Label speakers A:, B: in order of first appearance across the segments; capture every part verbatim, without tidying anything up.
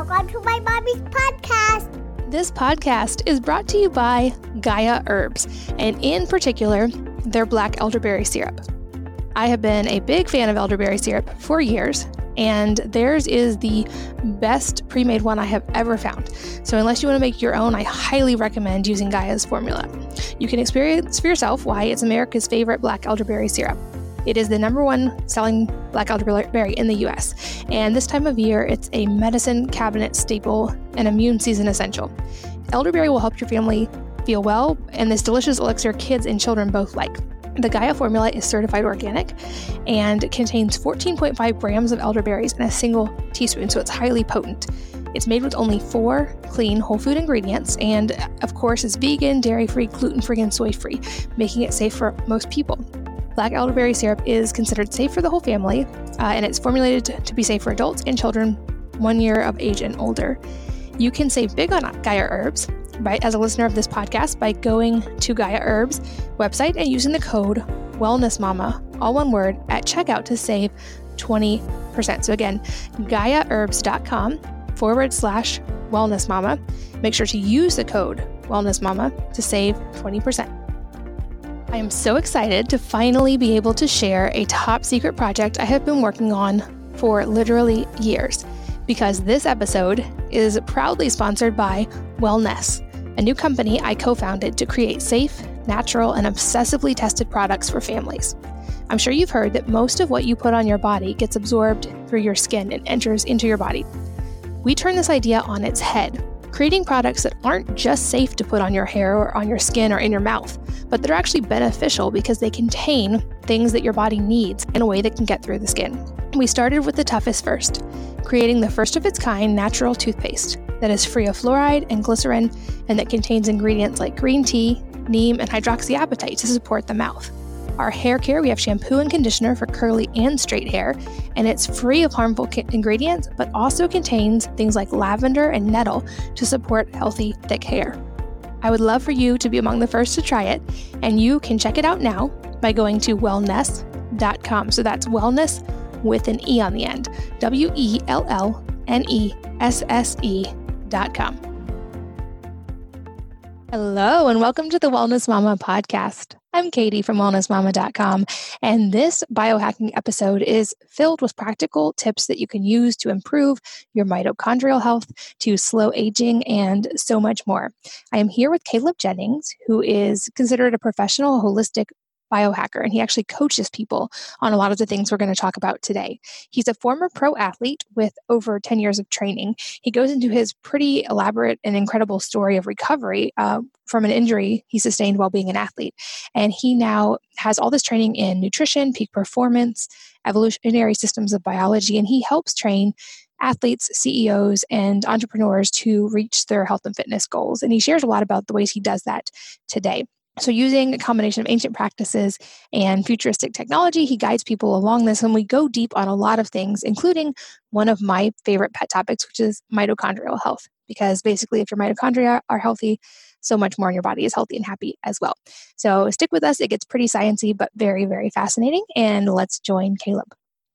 A: Welcome to my mommy's podcast.
B: This podcast is brought to you by Gaia Herbs, and in particular, their black elderberry syrup. I have been a big fan of elderberry syrup for years, and theirs is the best pre-made one I have ever found. So unless you want to make your own, I highly recommend using Gaia's formula. You can experience for yourself why it's America's favorite black elderberry syrup. It is the number one selling black elderberry in the U S, and this time of year, it's a medicine cabinet staple and immune season essential. Elderberry will help your family feel well, and this delicious elixir kids and children both like. The Gaia formula is certified organic and contains fourteen point five grams of elderberries in a single teaspoon, so it's highly potent. It's made with only four clean whole food ingredients, and of course, it's vegan, dairy-free, gluten-free, and soy-free, making it safe for most people. Black elderberry syrup is considered safe for the whole family, uh, and it's formulated to be safe for adults and children one year of age and older. You can save big on Gaia Herbs, right, as a listener of this podcast by going to Gaia Herbs website and using the code WellnessMama, all one word, at checkout to save twenty percent. So again, GaiaHerbs.com forward slash WellnessMama. Make sure to use the code WellnessMama to save twenty percent. I am so excited to finally be able to share a top secret project I have been working on for literally years, because this episode is proudly sponsored by Wellness, a new company I co-founded to create safe, natural, and obsessively tested products for families. I'm sure you've heard that most of what you put on your body gets absorbed through your skin and enters into your body. We turn this idea on its head, creating products that aren't just safe to put on your hair or on your skin or in your mouth, but they're actually beneficial because they contain things that your body needs in a way that can get through the skin. We started with the toughest first, creating the first of its kind natural toothpaste that is free of fluoride and glycerin and that contains ingredients like green tea, neem, and hydroxyapatite to support the mouth. Our hair care, we have shampoo and conditioner for curly and straight hair, and it's free of harmful ingredients, but also contains things like lavender and nettle to support healthy, thick hair. I would love for you to be among the first to try it, and you can check it out now by going to wellness dot com. So that's wellness with an E on the end, W E L L N E S S E dot com. Hello, and welcome to the Wellness Mama podcast. I'm Katie from wellness mama dot com, and this biohacking episode is filled with practical tips that you can use to improve your mitochondrial health, to slow aging, and so much more. I am here with Caleb Jennings, who is considered a professional holistic biohacker, and he actually coaches people on a lot of the things we're going to talk about today. He's a former pro athlete with over ten years of training. He goes into his pretty elaborate and incredible story of recovery uh, from an injury he sustained while being an athlete. And he now has all this training in nutrition, peak performance, evolutionary systems of biology, and he helps train athletes, C E Os, and entrepreneurs to reach their health and fitness goals. And he shares a lot about the ways he does that today. So using a combination of ancient practices and futuristic technology, he guides people along this, and we go deep on a lot of things, including one of my favorite pet topics, which is mitochondrial health. Because basically, if your mitochondria are healthy, so much more in your body is healthy and happy as well. So stick with us. It gets pretty sciencey, but very, very fascinating. And let's join Caleb.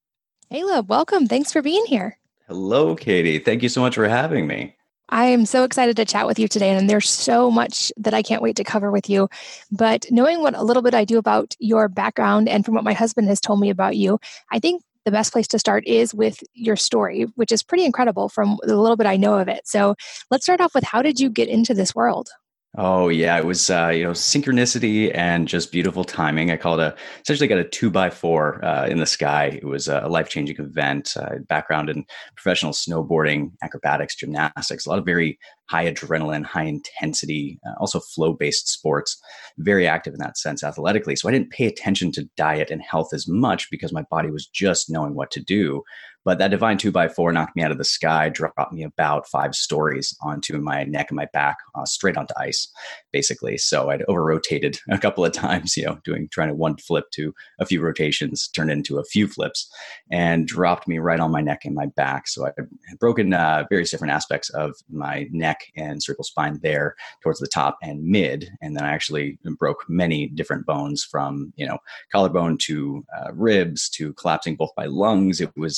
B: Caleb, welcome. Thanks for being here.
C: Hello, Katie. Thank you so much for having me.
B: I am so excited to chat with you today, and there's so much that I can't wait to cover with you. But knowing what a little bit I do about your background and from what my husband has told me about you, I think the best place to start is with your story, which is pretty incredible from the little bit I know of it. So let's start off with, how did you get into this world?
C: Oh, yeah. It was, uh, you know, synchronicity and just beautiful timing. I call it a, essentially got a two by four uh, in the sky. It was a life-changing event, uh, background in professional snowboarding, acrobatics, gymnastics, a lot of very high adrenaline, high intensity, uh, also flow-based sports, very active in that sense athletically. So I didn't pay attention to diet and health as much because my body was just knowing what to do. But that divine two by four knocked me out of the sky, dropped me about five stories onto my neck and my back, uh, straight onto ice, basically. So I'd over rotated a couple of times, you know, doing, trying to one flip to a few rotations, turned into a few flips, and dropped me right on my neck and my back. So I had broken uh, various different aspects of my neck and cervical spine there towards the top and mid. And then I actually broke many different bones, from, you know, collarbone to uh, ribs to collapsing both my lungs. It was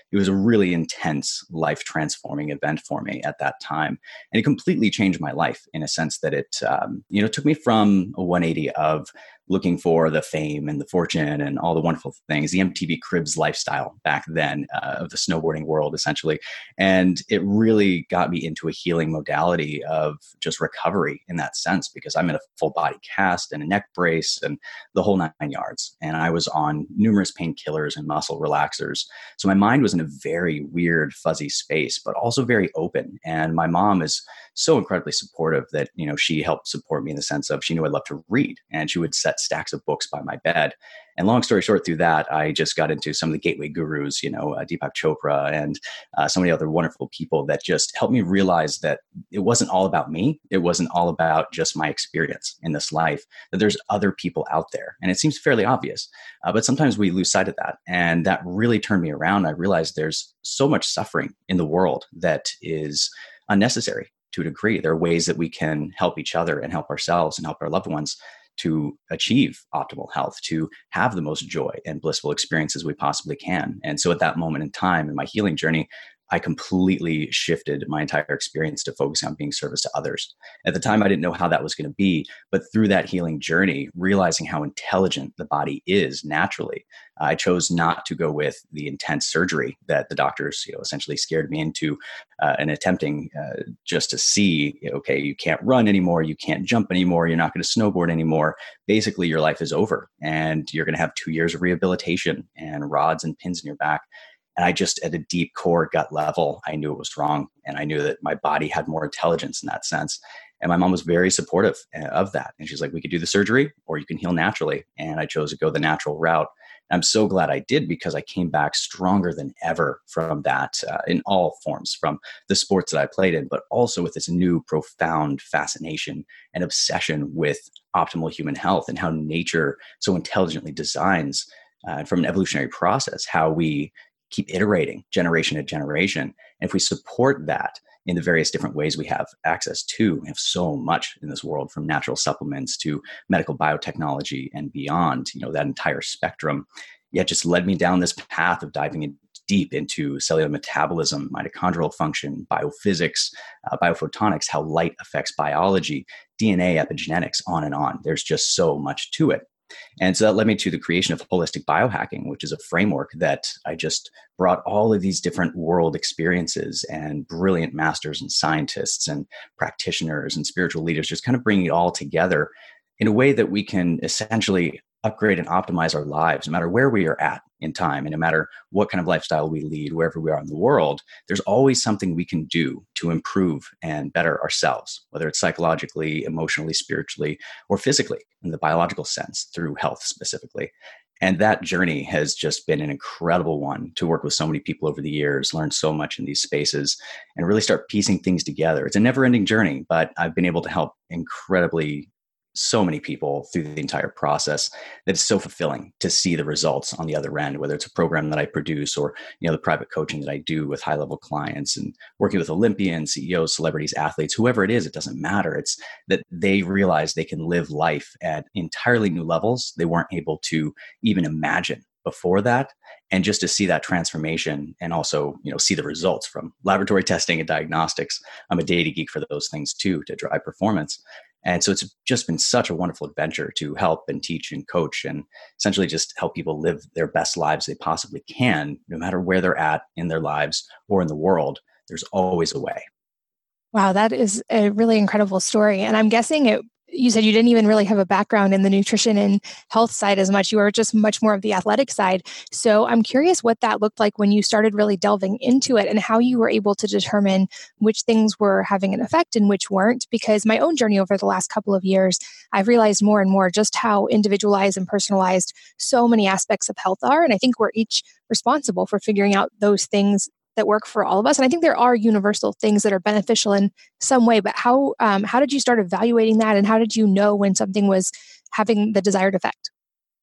C: it was a really intense, life transforming event for me at that time. And it completely changed my life in a sense that it, um, you know, took me from a one eighty of looking for the fame and the fortune and all the wonderful things, the M T V Cribs lifestyle back then uh, of the snowboarding world, essentially. And it really got me into a healing modality of just recovery in that sense, because I'm in a full body cast and a neck brace and the whole nine yards. And I was on numerous painkillers and muscle relaxers. So my mind was in a very weird, fuzzy space, but also very open. And my mom is so incredibly supportive that, you know, she helped support me in the sense of she knew I loved to read, and she would set stacks of books by my bed. And long story short, through that, I just got into some of the gateway gurus, you know, uh, Deepak Chopra and uh, so many other wonderful people that just helped me realize that it wasn't all about me. It wasn't all about just my experience in this life, that there's other people out there. And it seems fairly obvious, uh, but sometimes we lose sight of that. And that really turned me around. I realized there's so much suffering in the world that is unnecessary to a degree. There are ways that we can help each other and help ourselves and help our loved ones to achieve optimal health, to have the most joy and blissful experiences we possibly can. And so at that moment in time in my healing journey, I completely shifted my entire experience to focusing on being service to others. At the time, I didn't know how that was going to be, but through that healing journey, realizing how intelligent the body is naturally, I chose not to go with the intense surgery that the doctors, you know, essentially scared me into, uh, and attempting uh, just to see, okay, you can't run anymore, you can't jump anymore, you're not going to snowboard anymore. Basically, your life is over, and you're going to have two years of rehabilitation and rods and pins in your back. And I just, at a deep core gut level, I knew it was wrong. And I knew that my body had more intelligence in that sense. And my mom was very supportive of that. And she's like, we could do the surgery or you can heal naturally. And I chose to go the natural route. And I'm so glad I did, because I came back stronger than ever from that uh, in all forms, from the sports that I played in, but also with this new profound fascination and obsession with optimal human health and how nature so intelligently designs uh, from an evolutionary process, how we keep iterating generation to generation. And if we support that in the various different ways we have access to, we have so much in this world, from natural supplements to medical biotechnology and beyond, you know, that entire spectrum, yet just led me down this path of diving in deep into cellular metabolism, mitochondrial function, biophysics, uh, biophotonics, how light affects biology, D N A, epigenetics, on and on. There's just so much to it. And so that led me to the creation of holistic biohacking, which is a framework that I just brought all of these different world experiences and brilliant masters and scientists and practitioners and spiritual leaders, just kind of bringing it all together in a way that we can essentially upgrade and optimize our lives, no matter where we are at in time, and no matter what kind of lifestyle we lead, wherever we are in the world. There's always something we can do to improve and better ourselves, whether it's psychologically, emotionally, spiritually, or physically in the biological sense, through health specifically. And that journey has just been an incredible one, to work with so many people over the years, learn so much in these spaces, and really start piecing things together. It's a never-ending journey, but I've been able to help incredibly so many people through the entire process that it's so fulfilling to see the results on the other end, whether it's a program that I produce or, you know, the private coaching that I do with high level clients and working with Olympians, C E Os, celebrities, athletes, whoever it is, it doesn't matter. It's that they realize they can live life at entirely new levels they weren't able to even imagine before that. And just to see that transformation and also, you know, see the results from laboratory testing and diagnostics. I'm a data geek for those things too, to drive performance. And so it's just been such a wonderful adventure to help and teach and coach and essentially just help people live their best lives they possibly can, no matter where they're at in their lives or in the world. There's always a way.
B: Wow, that is a really incredible story. And I'm guessing it, you said you didn't even really have a background in the nutrition and health side as much. You were just much more of the athletic side. So I'm curious what that looked like when you started really delving into it and how you were able to determine which things were having an effect and which weren't. Because my own journey over the last couple of years, I've realized more and more just how individualized and personalized so many aspects of health are. And I think we're each responsible for figuring out those things that work for all of us. And I think there are universal things that are beneficial in some way, but how um, how did you start evaluating that? And how did you know when something was having the desired effect?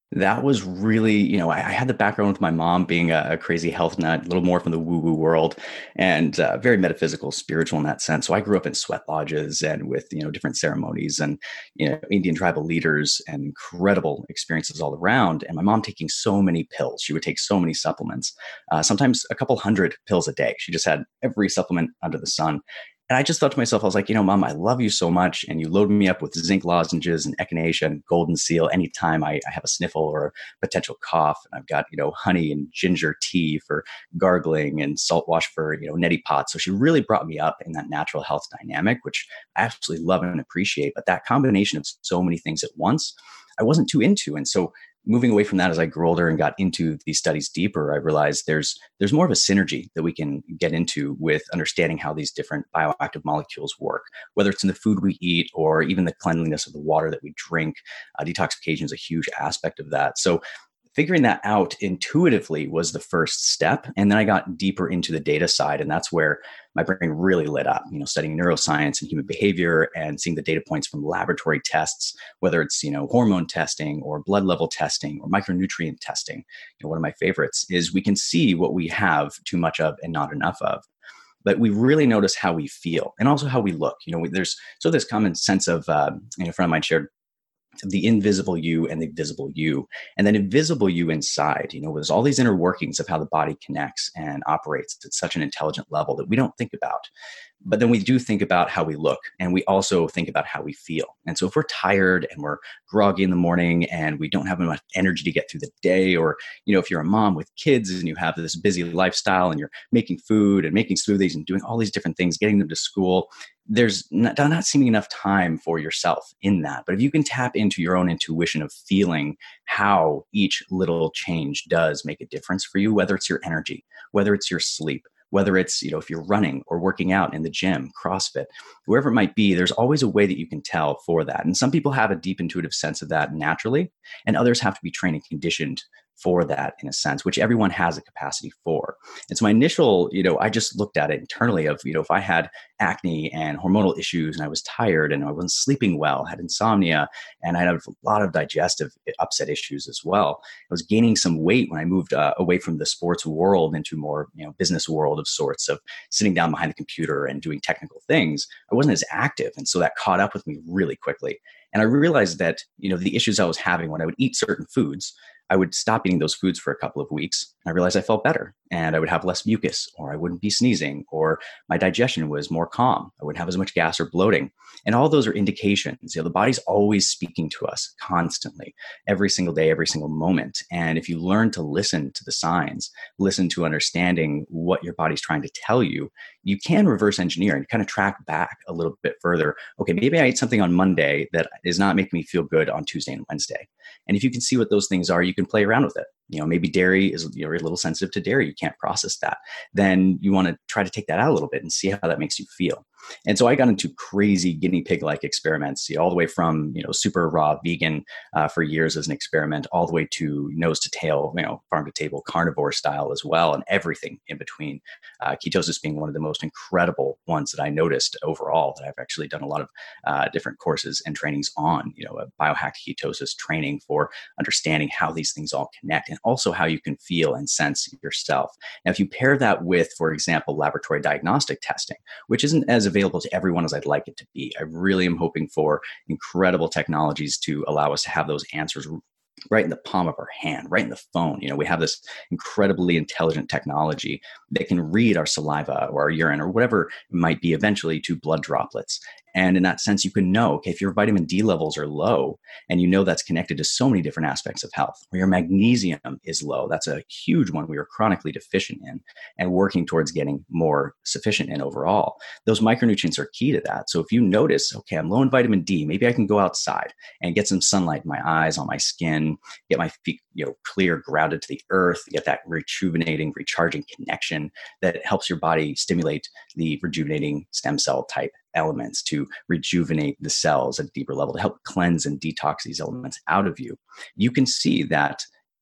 C: That was really, you know, I, I had the background with my mom being a, a crazy health nut, a little more from the woo-woo world, and uh, very metaphysical, spiritual in that sense. So I grew up in sweat lodges and with, you know, different ceremonies and, you know, Indian tribal leaders and incredible experiences all around. And my mom taking so many pills. She would take so many supplements, uh, sometimes a couple hundred pills a day. She just had every supplement under the sun. And I just thought to myself, I was like, you know, Mom, I love you so much. And you load me up with zinc lozenges and echinacea and golden seal anytime I, I have a sniffle or a potential cough. And I've got, you know, honey and ginger tea for gargling and salt wash for, you know, neti pot. So she really brought me up in that natural health dynamic, which I absolutely love and appreciate. But that combination of so many things at once, I wasn't too into. And so moving away from that as I grew older and got into these studies deeper, I realized there's there's more of a synergy that we can get into with understanding how these different bioactive molecules work, whether it's in the food we eat or even the cleanliness of the water that we drink. Uh, detoxification is a huge aspect of that. So figuring that out intuitively was the first step. And then I got deeper into the data side. And that's where my brain really lit up, you know, studying neuroscience and human behavior and seeing the data points from laboratory tests, whether it's, you know, hormone testing or blood level testing or micronutrient testing. You know, one of my favorites is we can see what we have too much of and not enough of. But we really notice how we feel and also how we look. You know, we, there's so this common sense of, uh, you know, a friend of mine shared the invisible you and the visible you, and then invisible you inside, you know, there's all these inner workings of how the body connects and operates at such an intelligent level that we don't think about. But then we do think about how we look, and we also think about how we feel. And so if we're tired and we're groggy in the morning and we don't have enough energy to get through the day, or, you know, if you're a mom with kids and you have this busy lifestyle and you're making food and making smoothies and doing all these different things, getting them to school, there's not, not seeming enough time for yourself in that. But if you can tap into your own intuition of feeling how each little change does make a difference for you, whether it's your energy, whether it's your sleep, whether it's, you know, if you're running or working out in the gym, CrossFit, wherever it might be, there's always a way that you can tell for that. And some people have a deep intuitive sense of that naturally, and others have to be trained and conditioned for that in a sense, which everyone has a capacity for. And so my initial, you know, I just looked at it internally of, you know, if I had acne and hormonal issues and I was tired and I wasn't sleeping well, had insomnia, and I had a lot of digestive upset issues as well. I was gaining some weight when I moved uh, away from the sports world into more, you know, business world of sorts of sitting down behind the computer and doing technical things. I wasn't as active. And so that caught up with me really quickly. And I realized that, you know, the issues I was having when I would eat certain foods, I would stop eating those foods for a couple of weeks. And I realized I felt better and I would have less mucus, or I wouldn't be sneezing, or my digestion was more calm. I wouldn't have as much gas or bloating. And all those are indications. You know, the body's always speaking to us constantly, every single day, every single moment. And if you learn to listen to the signs, listen to understanding what your body's trying to tell you, you can reverse engineer and kind of track back a little bit further. Okay, maybe I ate something on Monday that is not making me feel good on Tuesday and Wednesday. And if you can see what those things are, you can play around with it. You know, maybe dairy is, you're a little sensitive to dairy. You can't process that. Then you want to try to take that out a little bit and see how that makes you feel. And so I got into crazy guinea pig-like experiments, you know, all the way from, you know, super raw vegan uh, for years as an experiment, all the way to nose to tail, you know, farm to table carnivore style as well, and everything in between. Uh, ketosis being one of the most incredible ones that I noticed overall, that I've actually done a lot of uh, different courses and trainings on, you know, a biohacked ketosis training for understanding how these things all connect, and also how you can feel and sense yourself. Now, if you pair that with, for example, laboratory diagnostic testing, which isn't as available to everyone as I'd like it to be, I really am hoping for incredible technologies to allow us to have those answers right in the palm of our hand, right in the phone. You know, we have this incredibly intelligent technology that can read our saliva or our urine or whatever it might be eventually to blood droplets. And in that sense, you can know, okay, if your vitamin D levels are low, and you know that's connected to so many different aspects of health, or your magnesium is low, that's a huge one we are chronically deficient in and working towards getting more sufficient in overall. Those micronutrients are key to that. So if you notice, okay, I'm low in vitamin D, maybe I can go outside and get some sunlight in my eyes, on my skin, get my feet, you know, clear, grounded to the earth, get that rejuvenating, recharging connection that helps your body stimulate the rejuvenating stem cell type elements to rejuvenate the cells at a deeper level, to help cleanse and detox these elements out of you. You can see that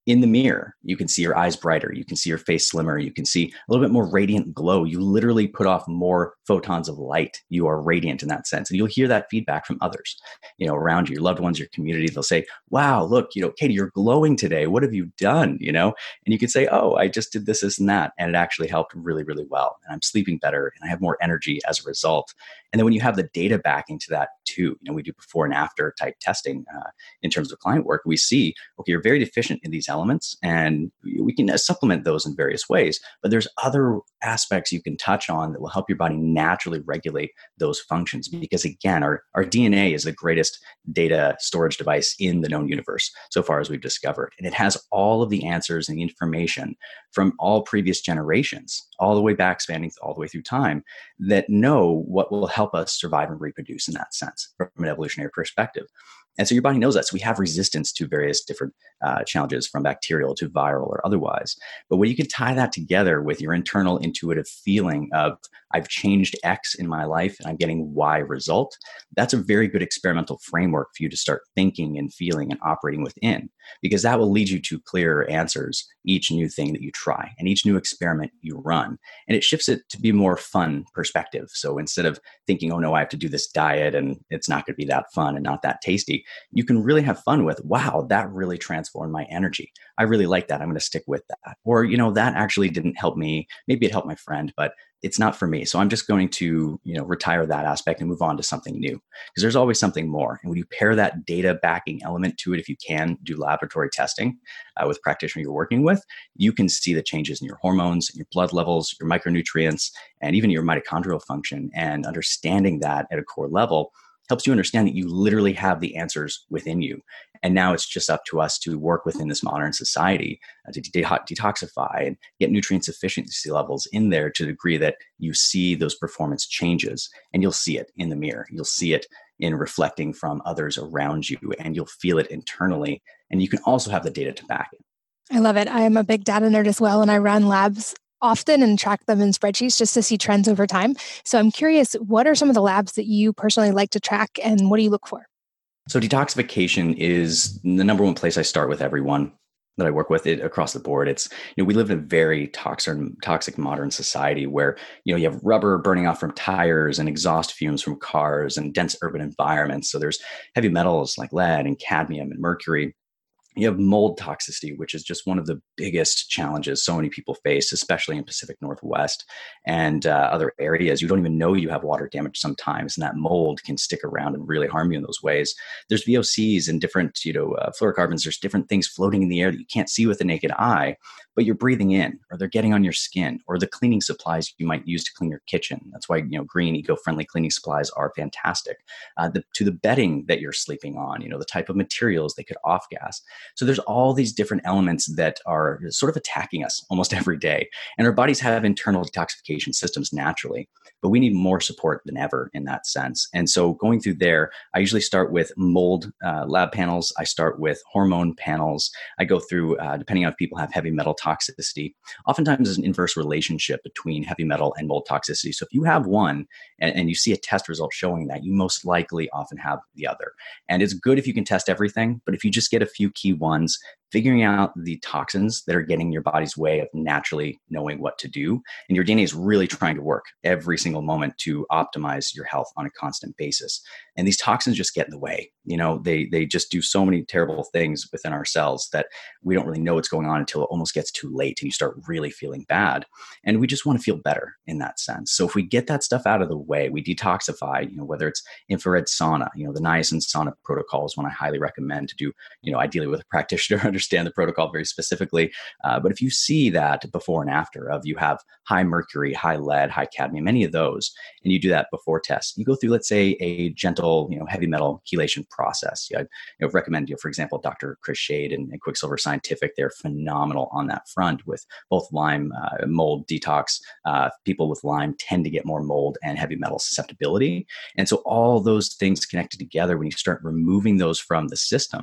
C: in the mirror, you can see your eyes brighter. You can see your face slimmer. You can see a little bit more radiant glow. You literally put off more photons of light. You are radiant in that sense. And you'll hear that feedback from others, you know, around you, your loved ones, your community. They'll say, wow, look, you know, Katie, you're glowing today. What have you done? You know, and you can say, oh, I just did this, this, and that. And it actually helped really, really well. And I'm sleeping better and I have more energy as a result. And then when you have the data backing to that too, you know, we do before and after type testing uh, in terms of client work, we see, okay, you're very deficient in these elements and we can uh, supplement those in various ways, but there's other aspects you can touch on that will help your body naturally regulate those functions. Because again, our, our D N A is the greatest data storage device in the known universe so far as we've discovered. And it has all of the answers and the information from all previous generations, all the way back, spanning all the way through time, that know what will help us survive and reproduce in that sense from an evolutionary perspective. And so your body knows that. So we have resistance to various different uh, challenges, from bacterial to viral or otherwise. But when you can tie that together with your internal intuitive feeling of, I've changed X in my life and I'm getting Y result, that's a very good experimental framework for you to start thinking and feeling and operating within, because that will lead you to clearer answers each new thing that you try and each new experiment you run. And it shifts it to be more fun perspective. So instead of thinking, oh no, I have to do this diet and it's not going to be that fun and not that tasty, you can really have fun with, wow, that really transformed my energy. I really like that. I'm going to stick with that. Or, you know, that actually didn't help me. Maybe it helped my friend, but it's not for me. So I'm just going to, you know, retire that aspect and move on to something new, because there's always something more. And when you pair that data backing element to it, if you can do laboratory testing uh, with practitioner you're working with, you can see the changes in your hormones, your blood levels, your micronutrients, and even your mitochondrial function. And understanding that at a core level helps you understand that you literally have the answers within you. And now it's just up to us to work within this modern society uh, to de- detoxify and get nutrient sufficiency levels in there to the degree that you see those performance changes. And you'll see it in the mirror. You'll see it in reflecting from others around you, and you'll feel it internally. And you can also have the data to back it.
B: I love it. I am a big data nerd as well, and I run labs often and track them in spreadsheets just to see trends over time. So I'm curious, what are some of the labs that you personally like to track, and what do you look for?
C: So detoxification is the number one place I start with everyone that I work with it across the board. It's, you know, we live in a very toxic, toxic modern society where, you know, you have rubber burning off from tires and exhaust fumes from cars and dense urban environments. So there's heavy metals like lead and cadmium and mercury. You have mold toxicity, which is just one of the biggest challenges so many people face, especially in Pacific Northwest and uh, other areas. You don't even know you have water damage sometimes, and that mold can stick around and really harm you in those ways. There's V O Cs and different, you know, uh, fluorocarbons. There's different things floating in the air that you can't see with the naked eye, but you're breathing in, or they're getting on your skin, or the cleaning supplies you might use to clean your kitchen. That's why, you know, green, eco-friendly cleaning supplies are fantastic. Uh, the, to the bedding that you're sleeping on, you know, the type of materials they could off-gas. So there's all these different elements that are sort of attacking us almost every day. And our bodies have internal detoxification systems naturally, but we need more support than ever in that sense. And so going through there, I usually start with mold uh, lab panels. I start with hormone panels. I go through, uh, depending on if people have heavy metal toxicity. Oftentimes there's an inverse relationship between heavy metal and mold toxicity. So if you have one and, and you see a test result showing that, you most likely often have the other. And it's good if you can test everything, but if you just get a few key ones, figuring out the toxins that are getting your body's way of naturally knowing what to do. And your D N A is really trying to work every single moment to optimize your health on a constant basis. And these toxins just get in the way. You know, they they just do so many terrible things within our cells that we don't really know what's going on until it almost gets too late and you start really feeling bad. And we just want to feel better in that sense. So if we get that stuff out of the way, we detoxify, you know, whether it's infrared sauna, you know, the niacin sauna protocol is one I highly recommend to do, you know, ideally with a practitioner to understand the protocol very specifically. Uh, but if you see that before and after of you have high mercury, high lead, high cadmium, any of those, and you do that before test, you go through, let's say, a gentle, you know, heavy metal chelation process. Yeah, I you know, recommend, you know, for example, Doctor Chris Shade and, and Quicksilver Scientific. They're phenomenal on that front with both Lyme uh, mold detox. Uh, people with Lyme tend to get more mold and heavy metal susceptibility. And so all those things connected together, when you start removing those from the system,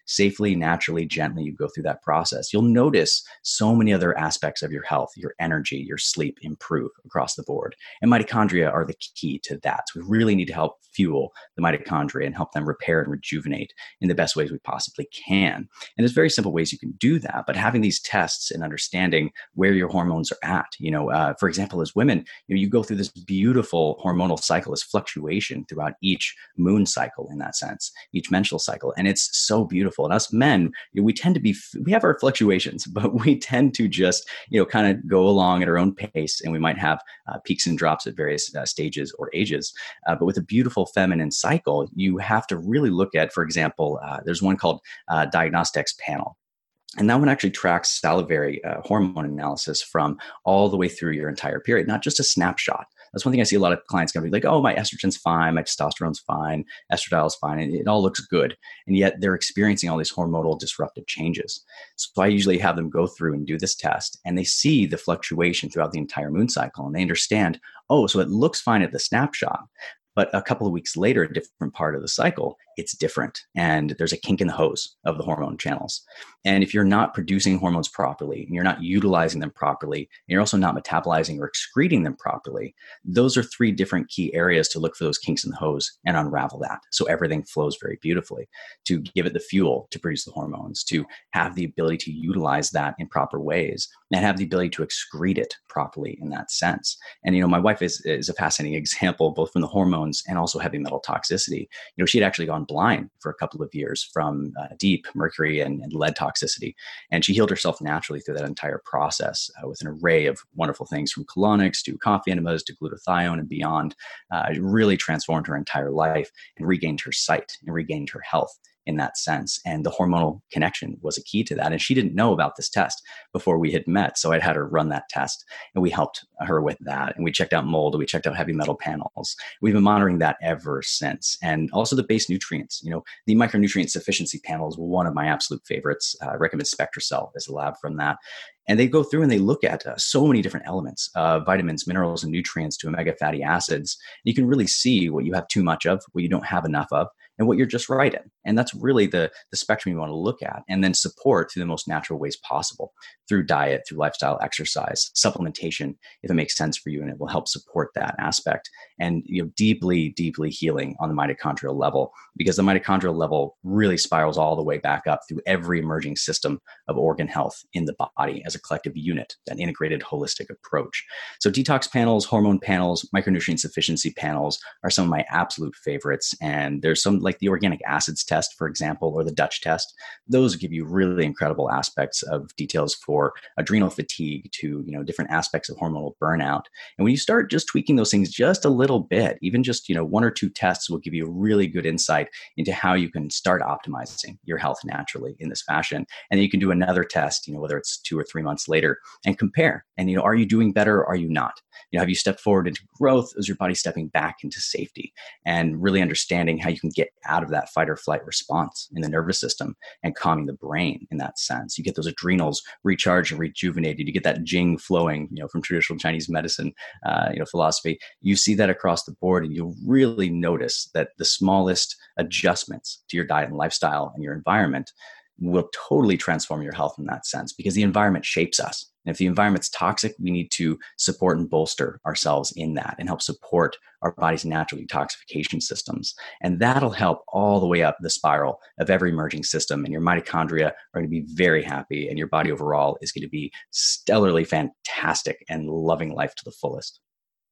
C: safely, naturally, gently you go through that process, you'll notice so many other aspects of your health, your energy, your sleep improve across the board. And mitochondria are the key to that. So we really need to help fuel the mitochondria and help them repair and rejuvenate in the best ways we possibly can. And there's very simple ways you can do that, but having these tests and understanding where your hormones are at, you know, uh, for example, as women, you know, you go through this beautiful hormonal cycle, this fluctuation throughout each moon cycle in that sense, each menstrual cycle. And it's so beautiful. And us men, you know, we tend to be, we have our fluctuations, but we tend to just, you know, kind of go along at our own pace. And we might have uh, peaks and drops at various uh, stages or ages. Uh, but with a beautiful feminine cycle, you have to really look at, for example, uh, there's one called uh, Diagnostics Panel. And that one actually tracks salivary uh, hormone analysis from all the way through your entire period, not just a snapshot. That's one thing I see a lot of clients going to be like, oh, my estrogen's fine, my testosterone's fine, estradiol's fine, and it all looks good. And yet they're experiencing all these hormonal disruptive changes. So I usually have them go through and do this test, and they see the fluctuation throughout the entire moon cycle, and they understand, oh, so it looks fine at the snapshot. But a couple of weeks later, a different part of the cycle, it's different. And there's a kink in the hose of the hormone channels. And if you're not producing hormones properly, and you're not utilizing them properly, and you're also not metabolizing or excreting them properly, those are three different key areas to look for those kinks in the hose and unravel that. So everything flows very beautifully, to give it the fuel to produce the hormones, to have the ability to utilize that in proper ways, and have the ability to excrete it properly in that sense. And, you know, my wife is, is a fascinating example, both from the hormones and also heavy metal toxicity. You know, she had actually gone blind for a couple of years from uh, deep mercury and, and lead toxicity. And she healed herself naturally through that entire process uh, with an array of wonderful things, from colonics to coffee enemas to glutathione and beyond. Uh, it really transformed her entire life and regained her sight and regained her health in that sense. And the hormonal connection was a key to that. And she didn't know about this test before we had met. So I'd had her run that test, and we helped her with that. And we checked out mold, and we checked out heavy metal panels. We've been monitoring that ever since. And also the base nutrients. You know, the micronutrient sufficiency panel is one of my absolute favorites. Uh, I recommend SpectraCell as a lab from that. And they go through and they look at uh, so many different elements, uh, vitamins, minerals, and nutrients to omega fatty acids. You can really see what you have too much of, what you don't have enough of, and what you're just right in. And that's really the, the spectrum you want to look at, and then support through the most natural ways possible, through diet, through lifestyle, exercise, supplementation, if it makes sense for you, and it will help support that aspect. And, you know, deeply, deeply healing on the mitochondrial level, because the mitochondrial level really spirals all the way back up through every emerging system of organ health in the body as a collective unit, that integrated holistic approach. So detox panels, hormone panels, micronutrient sufficiency panels are some of my absolute favorites. And there's some like the organic acids test, for example, or the Dutch test. Those give you really incredible aspects of details for adrenal fatigue to, you know, different aspects of hormonal burnout. And when you start just tweaking those things just a little bit, even just, you know, one or two tests will give you really good insight into how you can start optimizing your health naturally in this fashion. And then you can do another test, you know, whether it's two or three months later, and compare. And, you know, are you doing better? Or are you not? You know, have you stepped forward into growth? Is your body stepping back into safety? And really understanding how you can get out of that fight or flight response in the nervous system and calming the brain in that sense. You get those adrenals recharged and rejuvenated. You get that jing flowing, you know, from traditional Chinese medicine, uh, you know, philosophy. You see that across the board, and you'll really notice that the smallest adjustments to your diet and lifestyle and your environment will totally transform your health in that sense, because the environment shapes us. And if the environment's toxic, we need to support and bolster ourselves in that and help support our body's natural detoxification systems. And that'll help all the way up the spiral of every emerging system. And your mitochondria are going to be very happy, and your body overall is going to be stellarly fantastic and loving life to the fullest.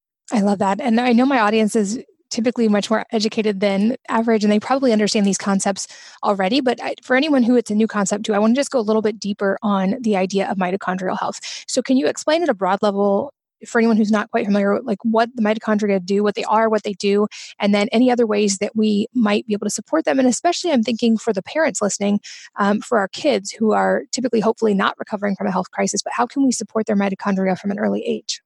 B: I love that. And I know my audience is typically much more educated than average, and they probably understand these concepts already. But I, for anyone who it's a new concept to, I want to just go a little bit deeper on the idea of mitochondrial health. So can you explain at a broad level, for anyone who's not quite familiar with like what the mitochondria do, what they are, what they do, and then any other ways that we might be able to support them? And especially I'm thinking for the parents listening, um, for our kids who are typically hopefully not recovering from a health crisis, but how can we support their mitochondria from an early age?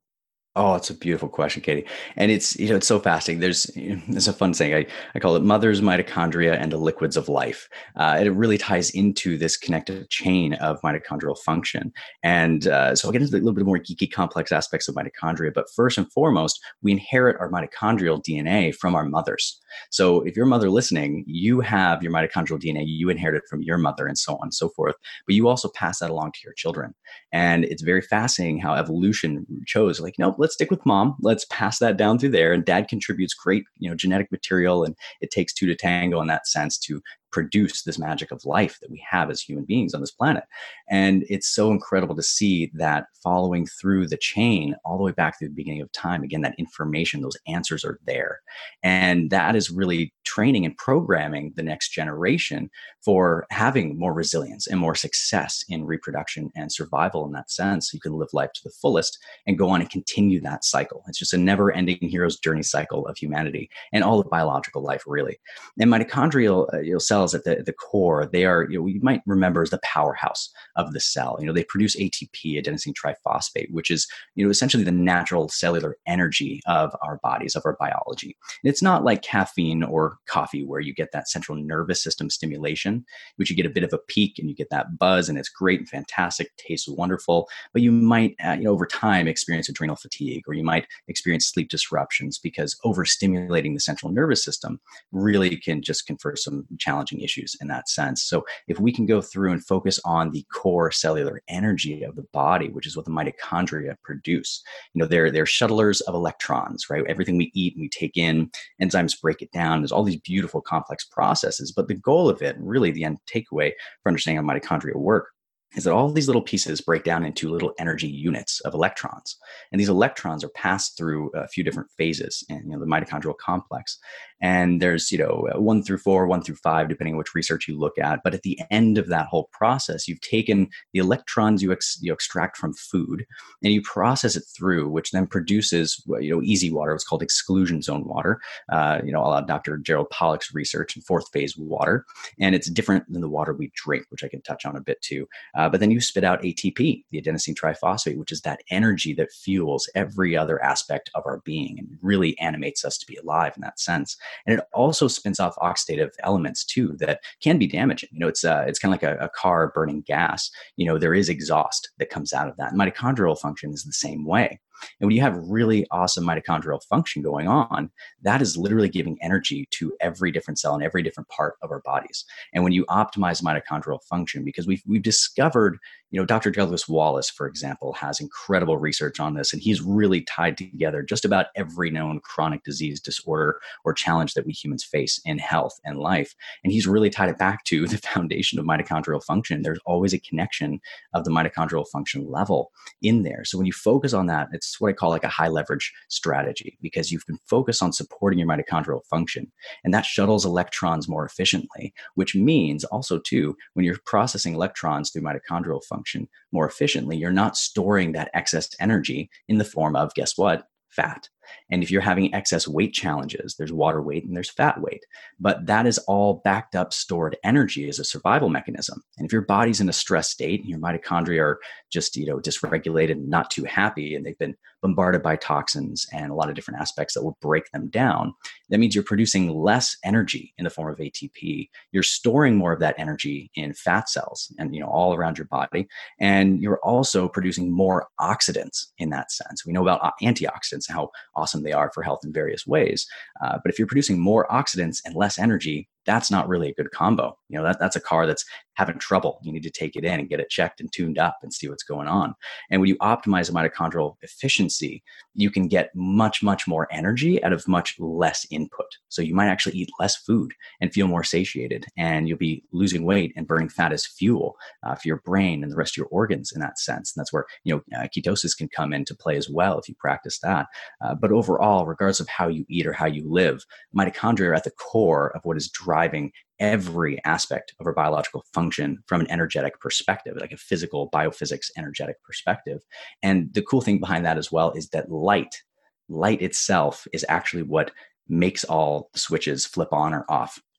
C: Oh, it's a beautiful question, Katie. And it's, you know, it's so fascinating. There's, you know, there's a fun saying. I, I call it mother's mitochondria and the liquids of life. Uh, and it really ties into this connected chain of mitochondrial function. And uh, so I'll get into a little bit more geeky, complex aspects of mitochondria. But first and foremost, we inherit our mitochondrial D N A from our mothers. So if you're a mother listening, you have your mitochondrial D N A, you inherited from your mother and so on and so forth. But you also pass that along to your children. And it's very fascinating how evolution chose, like, nope, let's stick with mom. Let's pass that down through there. And dad contributes great, you know, genetic material. And it takes two to tango in that sense to produce this magic of life that we have as human beings on this planet. And it's so incredible to see that following through the chain all the way back to the beginning of time. Again, that information, those answers are there. And that is really training and programming the next generation for having more resilience and more success in reproduction and survival in that sense. You can live life to the fullest and go on and continue that cycle. It's just a never ending hero's journey cycle of humanity and all of biological life, really. And mitochondrial uh, you know, cells at the, the core, they are, you know, you might remember as the powerhouse of the cell. You know, they produce A T P, adenosine triphosphate, which is, you know, essentially the natural cellular energy of our bodies, of our biology. And it's not like caffeine or coffee where you get that central nervous system stimulation, which you get a bit of a peak and you get that buzz and it's great and fantastic, tastes wonderful. But you might, uh, you know, over time experience adrenal fatigue, or you might experience sleep disruptions because overstimulating the central nervous system really can just confer some challenging issues in that sense. So if we can go through and focus on the core cellular energy of the body, which is what the mitochondria produce, you know, they're, they're shuttlers of electrons, right? Everything we eat and we take in, enzymes break it down. There's all these beautiful complex processes, but the goal of it, really the end takeaway for understanding how mitochondria work, is that all these little pieces break down into little energy units of electrons. And these electrons are passed through a few different phases in, you know, the mitochondrial complex. And there's, you know, one through four, one through five, depending on which research you look at. But at the end of that whole process, you've taken the electrons you, ex- you extract from food and you process it through, which then produces, you know, easy water. It's called exclusion zone water. Uh, you know, a lot of Doctor Gerald Pollack's research in fourth phase water. And it's different than the water we drink, which I can touch on a bit too. Uh, but then you spit out A T P, the adenosine triphosphate, which is that energy that fuels every other aspect of our being and really animates us to be alive in that sense. And it also spins off oxidative elements too that can be damaging. You know, it's uh, it's kind of like a, a car burning gas. You know, there is exhaust that comes out of that. And mitochondrial function is the same way. And when you have really awesome mitochondrial function going on, that is literally giving energy to every different cell and every different part of our bodies. And when you optimize mitochondrial function, because we've, we've discovered, you know, Doctor Douglas Wallace, for example, has incredible research on this, and he's really tied together just about every known chronic disease, disorder, or challenge that we humans face in health and life. And he's really tied it back to the foundation of mitochondrial function. There's always a connection of the mitochondrial function level in there. So when you focus on that, it's what I call like a high leverage strategy, because you've been focused on supporting your mitochondrial function, and that shuttles electrons more efficiently, which means also too, when you're processing electrons through mitochondrial function more efficiently, you're not storing that excess energy in the form of, guess what? Fat. And if you're having excess weight challenges, there's water weight and there's fat weight. But that is all backed up stored energy as a survival mechanism. And if your body's in a stress state and your mitochondria are just, you know, dysregulated and not too happy, and they've been bombarded by toxins and a lot of different aspects that will break them down, that means you're producing less energy in the form of A T P. You're storing more of that energy in fat cells and, you know, all around your body. And you're also producing more oxidants in that sense. We know about antioxidants and how awesome they are for health in various ways. Uh, but if you're producing more oxidants and less energy, that's not really a good combo. You know, that, that's a car that's having trouble. You need to take it in and get it checked and tuned up and see what's going on. And when you optimize the mitochondrial efficiency, you can get much, much more energy out of much less input. So you might actually eat less food and feel more satiated, and you'll be losing weight and burning fat as fuel uh, for your brain and the rest of your organs in that sense. And that's where, you know, uh, ketosis can come into play as well if you practice that. Uh, but overall, regardless of how you eat or how you live, mitochondria are at the core of what is driving every aspect of our biological function from an energetic perspective, like a physical biophysics energetic perspective. And the cool thing behind that as well is that light, light itself is actually what makes all the switches flip on or off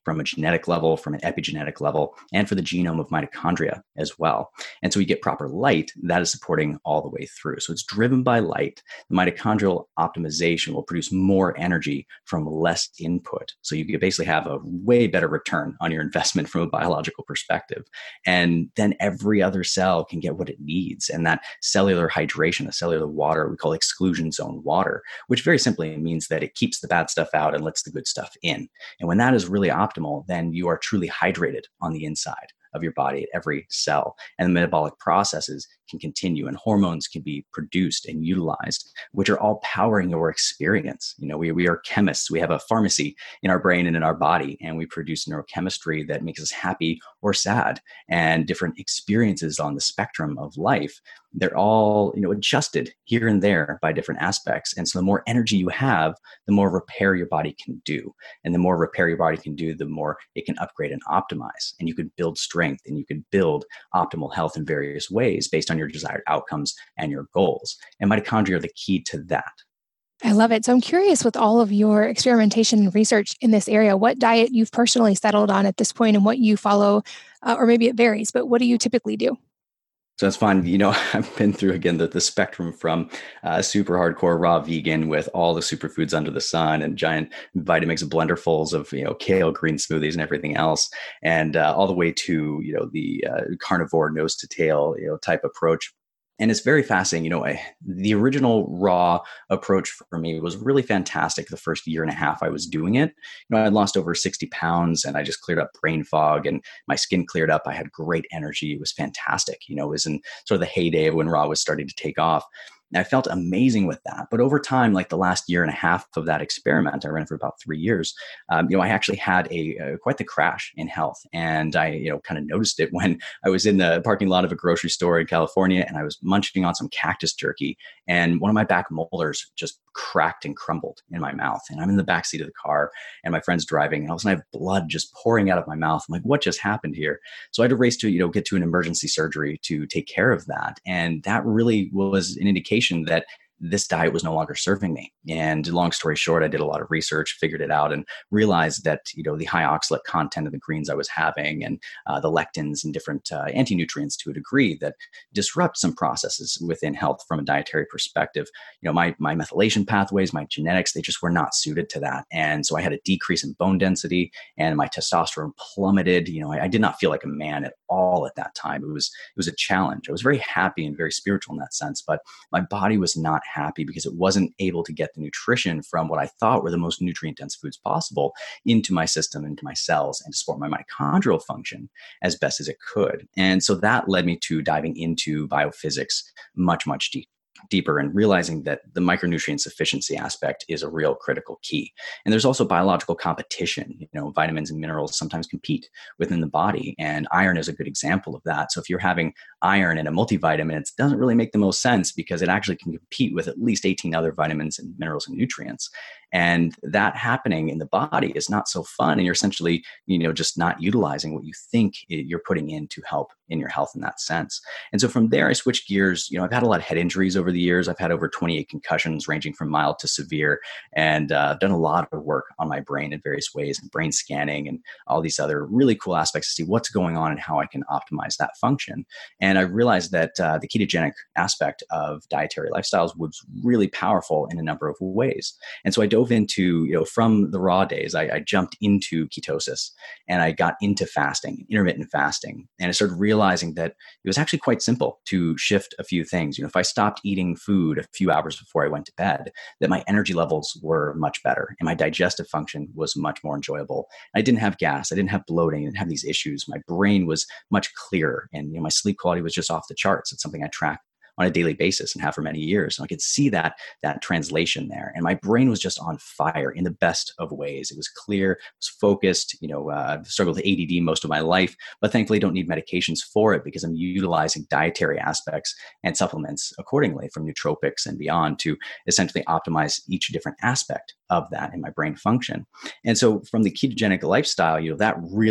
C: from a genetic level, from an epigenetic level, and for the genome of mitochondria as well. And so we get proper light that is supporting all the way through. So it's driven by light. The mitochondrial optimization will produce more energy from less input. So you basically have a way better return on your investment from a biological perspective. And then every other cell can get what it needs. And that cellular hydration, the cellular water, we call exclusion zone water, which very simply means that it keeps the bad stuff out and lets the good stuff in. And when that is really optimal, then you are truly hydrated on the inside of your body at every cell. And the metabolic processes can continue and hormones can be produced and utilized, which are all powering your experience. You know, we, we are chemists. We have a pharmacy in our brain and in our body, and we produce neurochemistry that makes us happy or sad, and different experiences on the spectrum of life. They're all, you know, adjusted here and there by different aspects. And so the more energy you have, the more repair your body can do. And the more repair your body can do, the more it can upgrade and optimize. And you could build strength and you could build optimal health in various ways based on your desired outcomes and your goals. And mitochondria are the key to that.
B: I love it. So I'm curious, with all of your experimentation and research in this area, what diet you've personally settled on at this point and what you follow, uh, or maybe it varies, but what do you typically do?
C: So it's fun. You know, I've been through, again, the, the spectrum from uh, super hardcore raw vegan with all the superfoods under the sun and giant Vitamix blenderfuls of, you know, kale, green smoothies and everything else. And uh, all the way to, you know, the uh, carnivore nose to tail, you know, type approach. And it's very fascinating. You know, I, the original raw approach for me was really fantastic the first year and a half I was doing it. You know, I lost over sixty pounds and I just cleared up brain fog and my skin cleared up. I had great energy. It was fantastic. You know, it was in sort of the heyday when raw was starting to take off. And I felt amazing with that. But over time, like the last year and a half of that experiment, I ran for about three years, um, you know, I actually had a, a quite the crash in health. And I, you know, kind of noticed it when I was in the parking lot of a grocery store in California and I was munching on some cactus jerky. And one of my back molars just cracked and crumbled in my mouth. And I'm in the backseat of the car and my friend's driving and all of a sudden I have blood just pouring out of my mouth. I'm like, what just happened here? So I had to race to, you know, get to an emergency surgery to take care of that. And that really was an indication that this diet was no longer serving me. And long story short, I did a lot of research, figured it out, and realized that, you know, the high oxalate content of the greens I was having and uh, the lectins and different uh, anti-nutrients to a degree that disrupt some processes within health from a dietary perspective. You know, my, my methylation pathways, my genetics, they just were not suited to that. And so I had a decrease in bone density and my testosterone plummeted. You know, I, I did not feel like a man at all at that time. It was, it was a challenge. I was very happy and very spiritual in that sense, but my body was not happy because it wasn't able to get the nutrition from what I thought were the most nutrient dense foods possible into my system, into my cells, and to support my mitochondrial function as best as it could. And so that led me to diving into biophysics much, much deeper. deeper and realizing that the micronutrient sufficiency aspect is a real critical key. And there's also biological competition. You know, vitamins and minerals sometimes compete within the body, and iron is a good example of that. So if you're having iron in a multivitamin, it doesn't really make the most sense because it actually can compete with at least eighteen other vitamins and minerals and nutrients. And that happening in the body is not so fun. And you're essentially, you know, just not utilizing what you think you're putting in to help in your health in that sense. And so from there, I switched gears. You know, I've had a lot of head injuries over the years. I've had over twenty-eight concussions ranging from mild to severe. And uh, I've done a lot of work on my brain in various ways, and brain scanning and all these other really cool aspects to see what's going on and how I can optimize that function. And I realized that uh, the ketogenic aspect of dietary lifestyles was really powerful in a number of ways. And so I dove into, you know, from the raw days, I, I jumped into ketosis and I got into fasting, intermittent fasting. And I started realizing that it was actually quite simple to shift a few things. You know, if I stopped eating food a few hours before I went to bed, that my energy levels were much better and my digestive function was much more enjoyable. I didn't have gas. I didn't have bloating. I didn't have these issues. My brain was much clearer and, you know, my sleep quality was just off the charts. It's something I track on a daily basis and have for many years. So I could see that, that translation there. And my brain was just on fire in the best of ways. It was clear, it was focused. You know, uh, I've struggled with A D D most of my life, but thankfully don't need medications for it because I'm utilizing dietary aspects and supplements accordingly from nootropics and beyond to essentially optimize each different aspect of that in my brain function. And so from the ketogenic lifestyle, you know, that really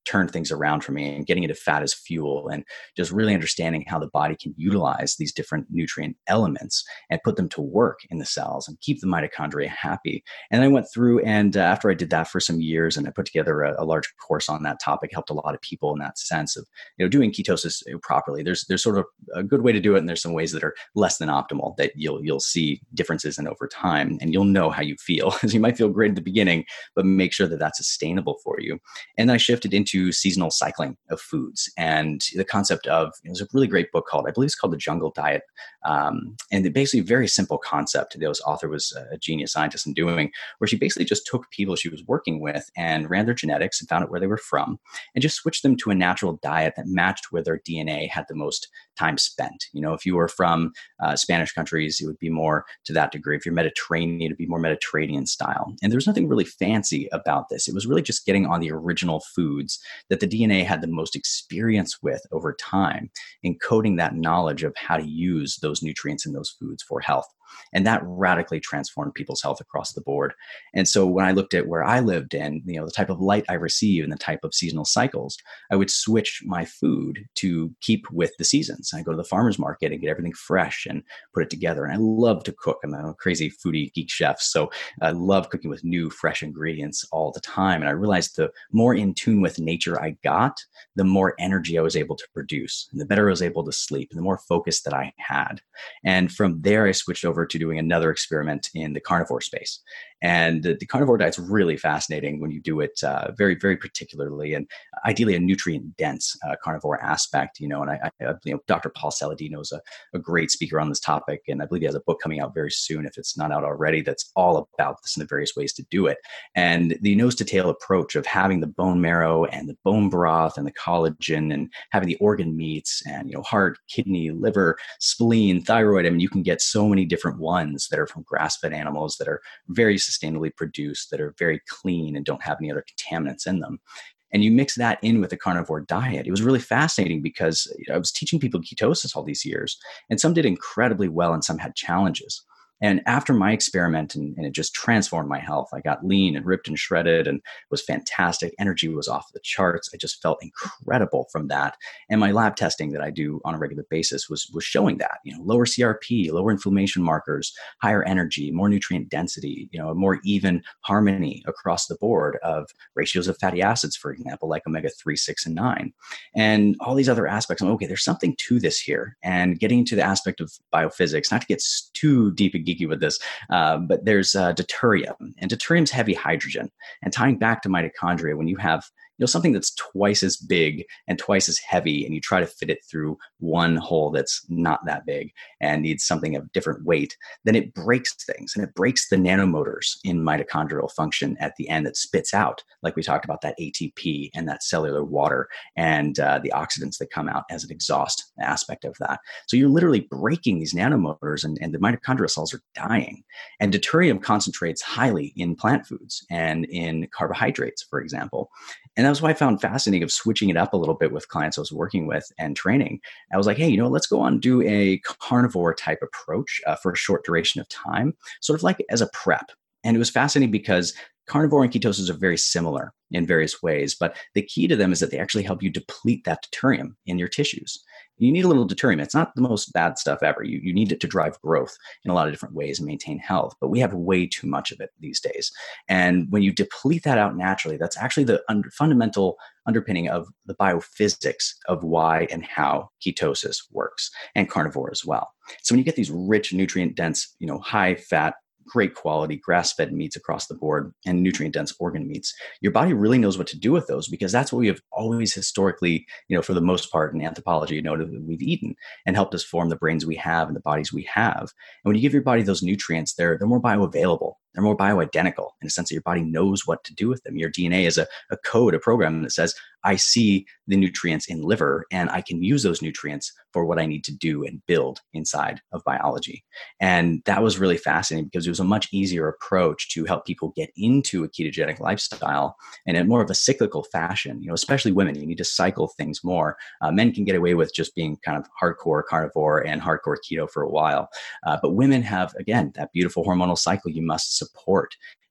C: turned things around for me, and getting into fat as fuel, and just really understanding how the body can utilize these different nutrient elements and put them to work in the cells and keep the mitochondria happy. And I went through, and uh, after I did that for some years, and I put together a, a large course on that topic, helped a lot of people in that sense of, you know, doing ketosis properly. There's there's sort of a good way to do it, and there's some ways that are less than optimal that you'll you'll see differences in over time, and you'll know how you feel. Because you might feel great at the beginning, but make sure that that's sustainable for you. And then I shifted into seasonal cycling of foods, and the concept of, you know, there's a really great book called, I believe it's called The Jungle Diet. Um, and basically a very simple concept. This author was a genius scientist in doing, where she basically just took people she was working with and ran their genetics and found out where they were from, and just switched them to a natural diet that matched where their D N A had the most time spent. You know, if you were from uh, Spanish countries, it would be more to that degree. If you're Mediterranean, it would be more Mediterranean style. And there was nothing really fancy about this. It was really just getting on the original foods that the D N A had the most experience with over time, encoding that knowledge of how to use those nutrients in those foods for health. And that radically transformed people's health across the board. And so when I looked at where I lived and, you know, the type of light I receive and the type of seasonal cycles, I would switch my food to keep with the seasons. I go to the farmer's market and get everything fresh and put it together. And I love to cook. I'm a crazy foodie geek chef. So I love cooking with new, fresh ingredients all the time. And I realized the more in tune with nature I got, the more energy I was able to produce, and the better I was able to sleep, and the more focus that I had. And from there, I switched over to doing another experiment in the carnivore space. And the, the carnivore diet's really fascinating when you do it uh, very, very particularly, and ideally a nutrient-dense uh, carnivore aspect. You know, and I, I you know, Doctor Paul Saladino is a, a great speaker on this topic, and I believe he has a book coming out very soon, if it's not out already, that's all about this and the various ways to do it. And the nose-to-tail approach of having the bone marrow and the bone broth and the collagen, and having the organ meats and, you know, heart, kidney, liver, spleen, thyroid. I mean, you can get so many different ones that are from grass-fed animals that are very sustainably produced, that are very clean and don't have any other contaminants in them. And you mix that in with a carnivore diet. It was really fascinating because, you know, I was teaching people ketosis all these years, and some did incredibly well and some had challenges. And after my experiment, and, and it just transformed my health, I got lean and ripped and shredded and was fantastic. Energy was off the charts. I just felt incredible from that. And my lab testing that I do on a regular basis was, was showing that, you know, lower C R P, lower inflammation markers, higher energy, more nutrient density, you know, a more even harmony across the board of ratios of fatty acids, for example, like omega three, six, and nine. And all these other aspects. I'm okay, there's something to this here. And getting into the aspect of biophysics, not to get too deep and geeky with this, uh, but there's uh, deuterium, and deuterium's heavy hydrogen. And tying back to mitochondria, when you have, you know, something that's twice as big and twice as heavy, and you try to fit it through one hole that's not that big and needs something of different weight, then it breaks things, and it breaks the nanomotors in mitochondrial function at the end that spits out, like we talked about, that A T P and that cellular water and uh, the oxidants that come out as an exhaust aspect of that. So you're literally breaking these nanomotors, and, and the mitochondrial cells are dying. And deuterium concentrates highly in plant foods and in carbohydrates, for example. And that was why I found fascinating of switching it up a little bit with clients I was working with and training. I was like, hey, you know, let's go on and do a carnivore type approach uh, for a short duration of time, sort of like as a prep. And it was fascinating because carnivore and ketosis are very similar in various ways, but the key to them is that they actually help you deplete that deuterium in your tissues. You need a little deuterium. It's not the most bad stuff ever. You, you need it to drive growth in a lot of different ways and maintain health, but we have way too much of it these days. And when you deplete that out naturally, that's actually the under, fundamental underpinning of the biophysics of why and how ketosis works, and carnivore as well. So when you get these rich, nutrient-dense, you know, high-fat, great quality grass-fed meats across the board and nutrient-dense organ meats, your body really knows what to do with those, because that's what we have always historically, you know, for the most part in anthropology, noted that we've eaten and helped us form the brains we have and the bodies we have. And when you give your body those nutrients, they're, they're more bioavailable. They're more bioidentical in the sense that your body knows what to do with them. Your D N A is a, a code, a program that says, I see the nutrients in liver and I can use those nutrients for what I need to do and build inside of biology. And that was really fascinating because it was a much easier approach to help people get into a ketogenic lifestyle and in more of a cyclical fashion. You know, especially women, you need to cycle things more. Uh, men can get away with just being kind of hardcore carnivore and hardcore keto for a while. Uh, but women have, again, that beautiful hormonal cycle you must support.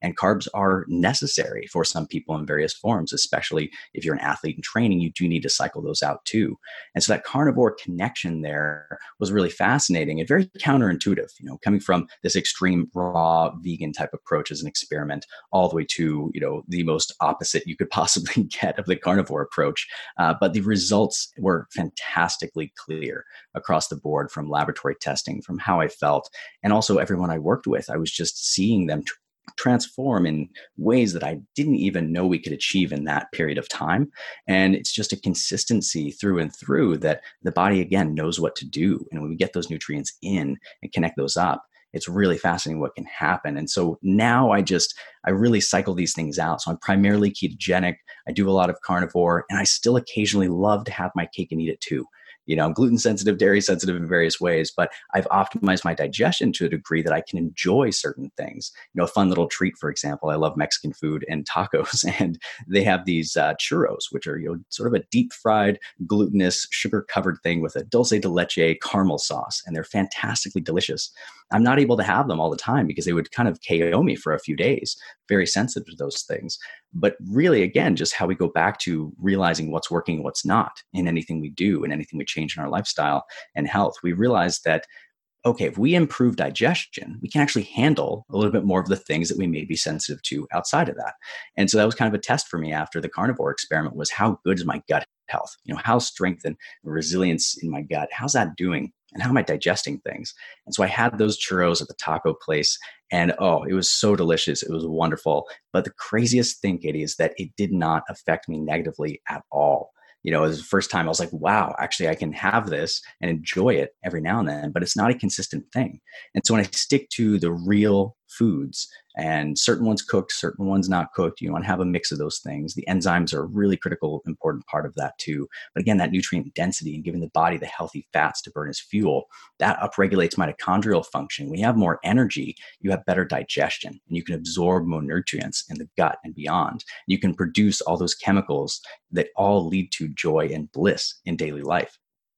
C: And carbs are necessary for some people in various forms, especially if you're an athlete in training, you do need to cycle those out too. And so that carnivore connection there was really fascinating and very counterintuitive, you know, coming from this extreme raw vegan type approach as an experiment all the way to, you know, the most opposite you could possibly get of the carnivore approach. Uh, but the results were fantastically clear across the board, from laboratory testing, from how I felt, and also everyone I worked with. I was just seeing them tr- transform in ways that I didn't even know we could achieve in that period of time. And it's just a consistency through and through that the body, again, knows what to do. And when we get those nutrients in and connect those up, it's really fascinating what can happen. And so now I just, I really cycle these things out. So I'm primarily ketogenic. I do a lot of carnivore, and I still occasionally love to have my cake and eat it too. You know, I'm gluten sensitive, dairy sensitive in various ways, but I've optimized my digestion to a degree that I can enjoy certain things. You know, a fun little treat, for example, I love Mexican food and tacos, and they have these uh, churros, which are, you know, sort of a deep fried, glutinous, sugar covered thing with a dulce de leche caramel sauce, and they're fantastically delicious. I'm not able to have them all the time because they would kind of K O me for a few days, very sensitive to those things. But really, again, just how we go back to realizing what's working and what's not in anything we do and anything we change in our lifestyle and health. We realize that, okay, if we improve digestion, we can actually handle a little bit more of the things that we may be sensitive to outside of that. And so that was kind of a test for me after the carnivore experiment, was how good is my gut health? You know, how strength and resilience in my gut, how's that doing? And how am I digesting things? And so I had those churros at the taco place, and oh, it was so delicious. It was wonderful. But the craziest thing, Katie, is that it did not affect me negatively at all. You know, it was the first time I was like, wow, actually I can have this and enjoy it every now and then, but it's not a consistent thing. And so when I stick to the real foods, and certain ones cooked, certain ones not cooked, you want to have a mix of those things. The enzymes are a really critical, important part of that too. But again, that nutrient density and giving the body the healthy fats to burn as fuel, that upregulates mitochondrial function. When you have more energy, you have better digestion, and you can absorb more nutrients in the gut and beyond. You can produce all those chemicals that all lead to joy and bliss in daily life.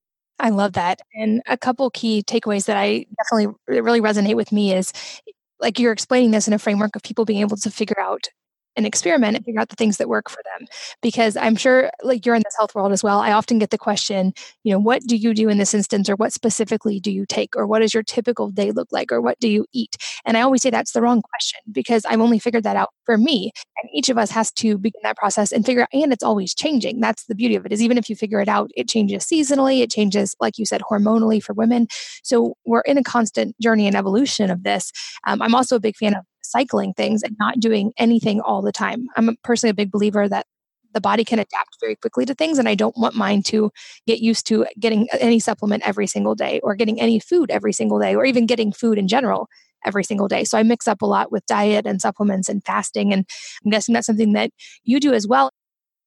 B: I love that. And a couple key takeaways that I definitely really resonate with me is, like, you're explaining this in a framework of people being able to figure out and experiment and figure out the things that work for them. Because I'm sure, like, you're in this health world as well. I often get the question, you know, what do you do in this instance, or what specifically do you take, or what does your typical day look like, or what do you eat? And I always say that's the wrong question, because I've only figured that out for me. And each of us has to begin that process and figure out, and it's always changing. That's the beauty of it, is even if you figure it out, it changes seasonally, it changes, like you said, hormonally for women. So we're in a constant journey and evolution of this. Um, I'm also a big fan of cycling things and not doing anything all the time. I'm personally a big believer that the body can adapt very quickly to things, and I don't want mine to get used to getting any supplement every single day, or getting any food every single day, or even getting food in general every single day. So I mix up a lot with diet and supplements and fasting, and I'm guessing that's something that you do as well.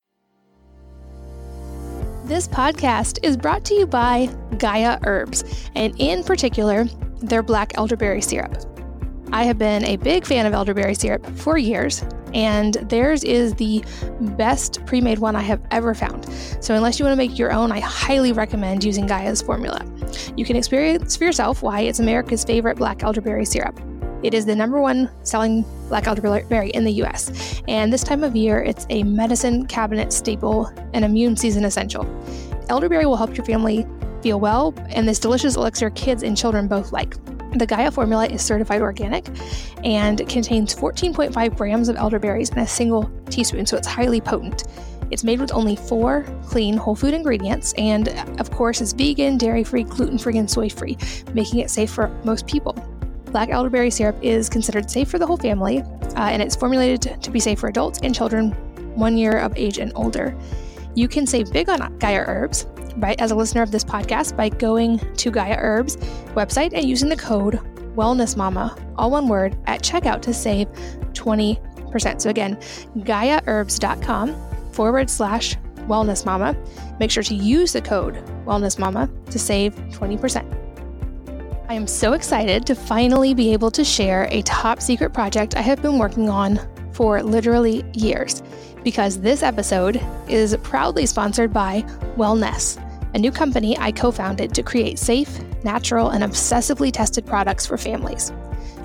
B: This podcast is brought to you by Gaia Herbs, and in particular, their black elderberry syrup. I have been a big fan of elderberry syrup for years, and theirs is the best pre-made one I have ever found. So unless you want to make your own, I highly recommend using Gaia's formula. You can experience for yourself why it's America's favorite black elderberry syrup. It is the number one selling black elderberry in the U S, and this time of year, it's a medicine cabinet staple and immune season essential. Elderberry will help your family feel well, and this delicious elixir kids and children both like. The Gaia formula is certified organic and contains fourteen point five grams of elderberries in a single teaspoon, so it's highly potent. It's made with only four clean whole food ingredients, and of course is vegan, dairy-free, gluten-free, and soy-free, making it safe for most people. Black elderberry syrup is considered safe for the whole family, uh, and it's formulated to be safe for adults and children one year of age and older. You can save big on Gaia Herbs, right, as a listener of this podcast, by going to Gaia Herbs website and using the code WellnessMama, all one word, at checkout to save twenty percent. So again, GaiaHerbs.com forward slash WellnessMama. Make sure to use the code WellnessMama to save twenty percent. I am so excited to finally be able to share a top secret project I have been working on for literally years, because this episode is proudly sponsored by Wellness, a new company I co-founded to create safe, natural, and obsessively tested products for families.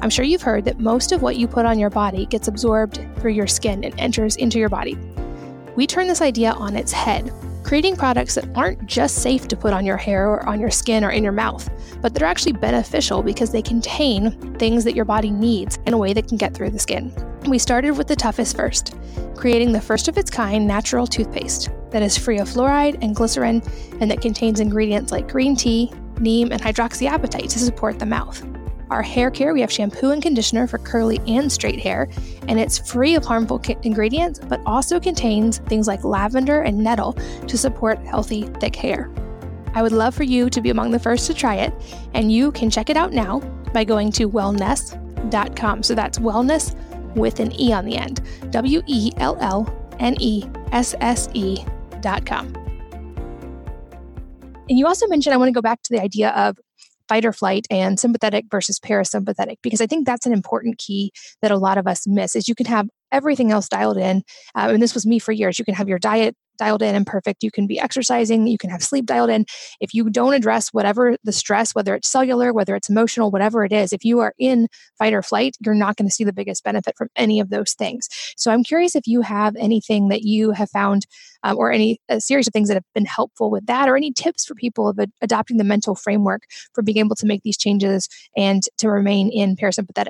B: I'm sure you've heard that most of what you put on your body gets absorbed through your skin and enters into your body. We turn this idea on its head, creating products that aren't just safe to put on your hair or on your skin or in your mouth, but that are actually beneficial because they contain things that your body needs in a way that can get through the skin. We started with the toughest first, creating the first of its kind natural toothpaste that is free of fluoride and glycerin and that contains ingredients like green tea, neem, and hydroxyapatite to support the mouth. Our hair care, we have shampoo and conditioner for curly and straight hair, and it's free of harmful ca- ingredients, but also contains things like lavender and nettle to support healthy, thick hair. I would love for you to be among the first to try it, and you can check it out now by going to wellness dot com. So that's wellness with an E on the end, W E L L N E S S E dot com. And you also mentioned, I want to go back to the idea of fight or flight and sympathetic versus parasympathetic, because I think that's an important key that a lot of us miss, is you can have everything else dialed in. Uh, and this was me for years. You can have your diet dialed in and perfect. You can be exercising. You can have sleep dialed in. If you don't address whatever the stress, whether it's cellular, whether it's emotional, whatever it is, if you are in fight or flight, you're not going to see the biggest benefit from any of those things. So I'm curious if you have anything that you have found um, or any a series of things that have been helpful with that, or any tips for people of ad- adopting the mental framework for being able to make these changes and to remain in parasympathetic.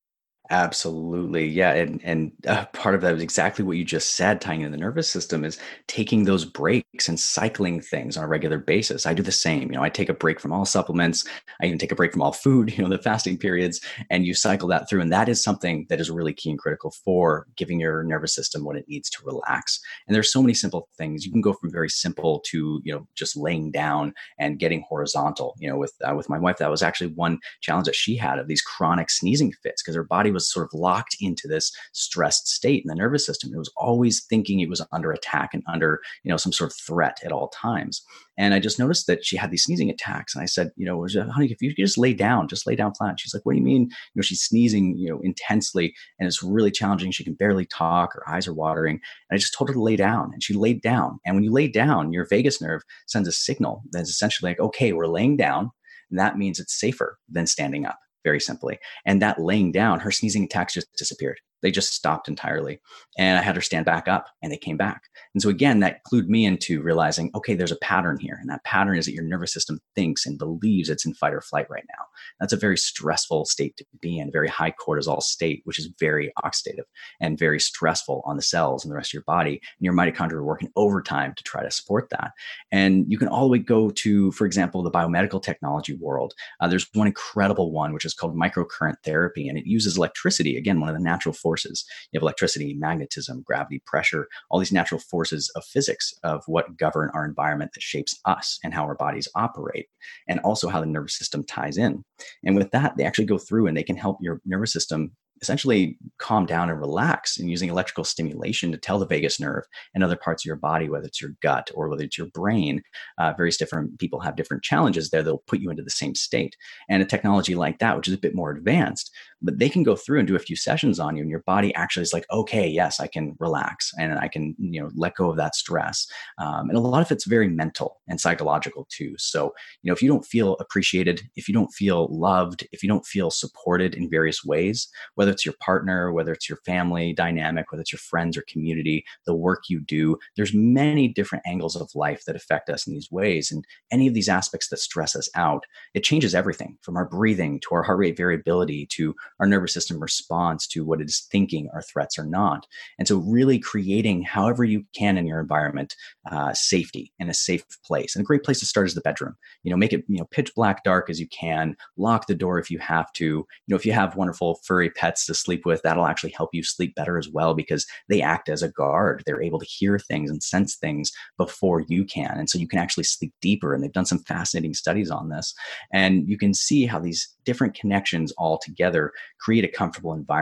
C: Absolutely. Yeah. And, and uh, part of that is exactly what you just said, tying in the nervous system, is taking those breaks and cycling things on a regular basis. I do the same. You know, I take a break from all supplements. I even take a break from all food, you know, the fasting periods, and you cycle that through. And that is something that is really key and critical for giving your nervous system what it needs to relax. And there's so many simple things. You can go from very simple to, you know, just laying down and getting horizontal. You know, with, uh, with my wife, that was actually one challenge that she had, of these chronic sneezing fits, because her body was sort of locked into this stressed state in the nervous system. It was always thinking it was under attack and under, you know, some sort of threat at all times. And I just noticed that she had these sneezing attacks. And I said, you know, honey, if you could just lay down, just lay down flat. She's like, what do you mean? You know, she's sneezing, you know, intensely, and it's really challenging. She can barely talk. Her eyes are watering. And I just told her to lay down, and she laid down. And when you lay down, your vagus nerve sends a signal that's essentially like, okay, we're laying down. And that means it's safer than standing up. Very simply. And that laying down, her sneezing attacks just disappeared. They just stopped entirely. And I had her stand back up, and they came back. And so again, that clued me into realizing, okay, there's a pattern here. And that pattern is that your nervous system thinks and believes it's in fight or flight right now. That's a very stressful state to be in, a very high cortisol state, which is very oxidative and very stressful on the cells and the rest of your body. And your mitochondria are working overtime to try to support that. And you can all the way go to, for example, the biomedical technology world. Uh, there's one incredible one, which is called microcurrent therapy. And it uses electricity, again, one of the natural forces. You have electricity, magnetism, gravity, pressure, all these natural forces of physics of what govern our environment that shapes us and how our bodies operate, and also how the nervous system ties in. And with that, they actually go through and they can help your nervous system essentially calm down and relax, and using electrical stimulation to tell the vagus nerve and other parts of your body, whether it's your gut or whether it's your brain. Uh, various different people have different challenges there. They'll put you into the same state. And a technology like that, which is a bit more advanced, but they can go through and do a few sessions on you, and your body actually is like, okay, yes, I can relax and I can, you know, let go of that stress. Um, and a lot of it's very mental and psychological too. So, you know, if you don't feel appreciated, if you don't feel loved, if you don't feel supported in various ways, whether it's your partner, whether it's your family dynamic, whether it's your friends or community, the work you do, there's many different angles of life that affect us in these ways. And any of these aspects that stress us out, it changes everything from our breathing to our heart rate variability to our nervous system response to what it is thinking our threats are not. And so really creating, however you can in your environment, uh, safety and a safe place. And a great place to start is the bedroom. You know, make it, you know, pitch black dark as you can, lock the door if you have to. You know, if you have wonderful furry pets to sleep with, that'll actually help you sleep better as well, because they act as a guard. They're able to hear things and sense things before you can. And so you can actually sleep deeper. And they've done some fascinating studies on this. And you can see how these different connections all together create a comfortable environment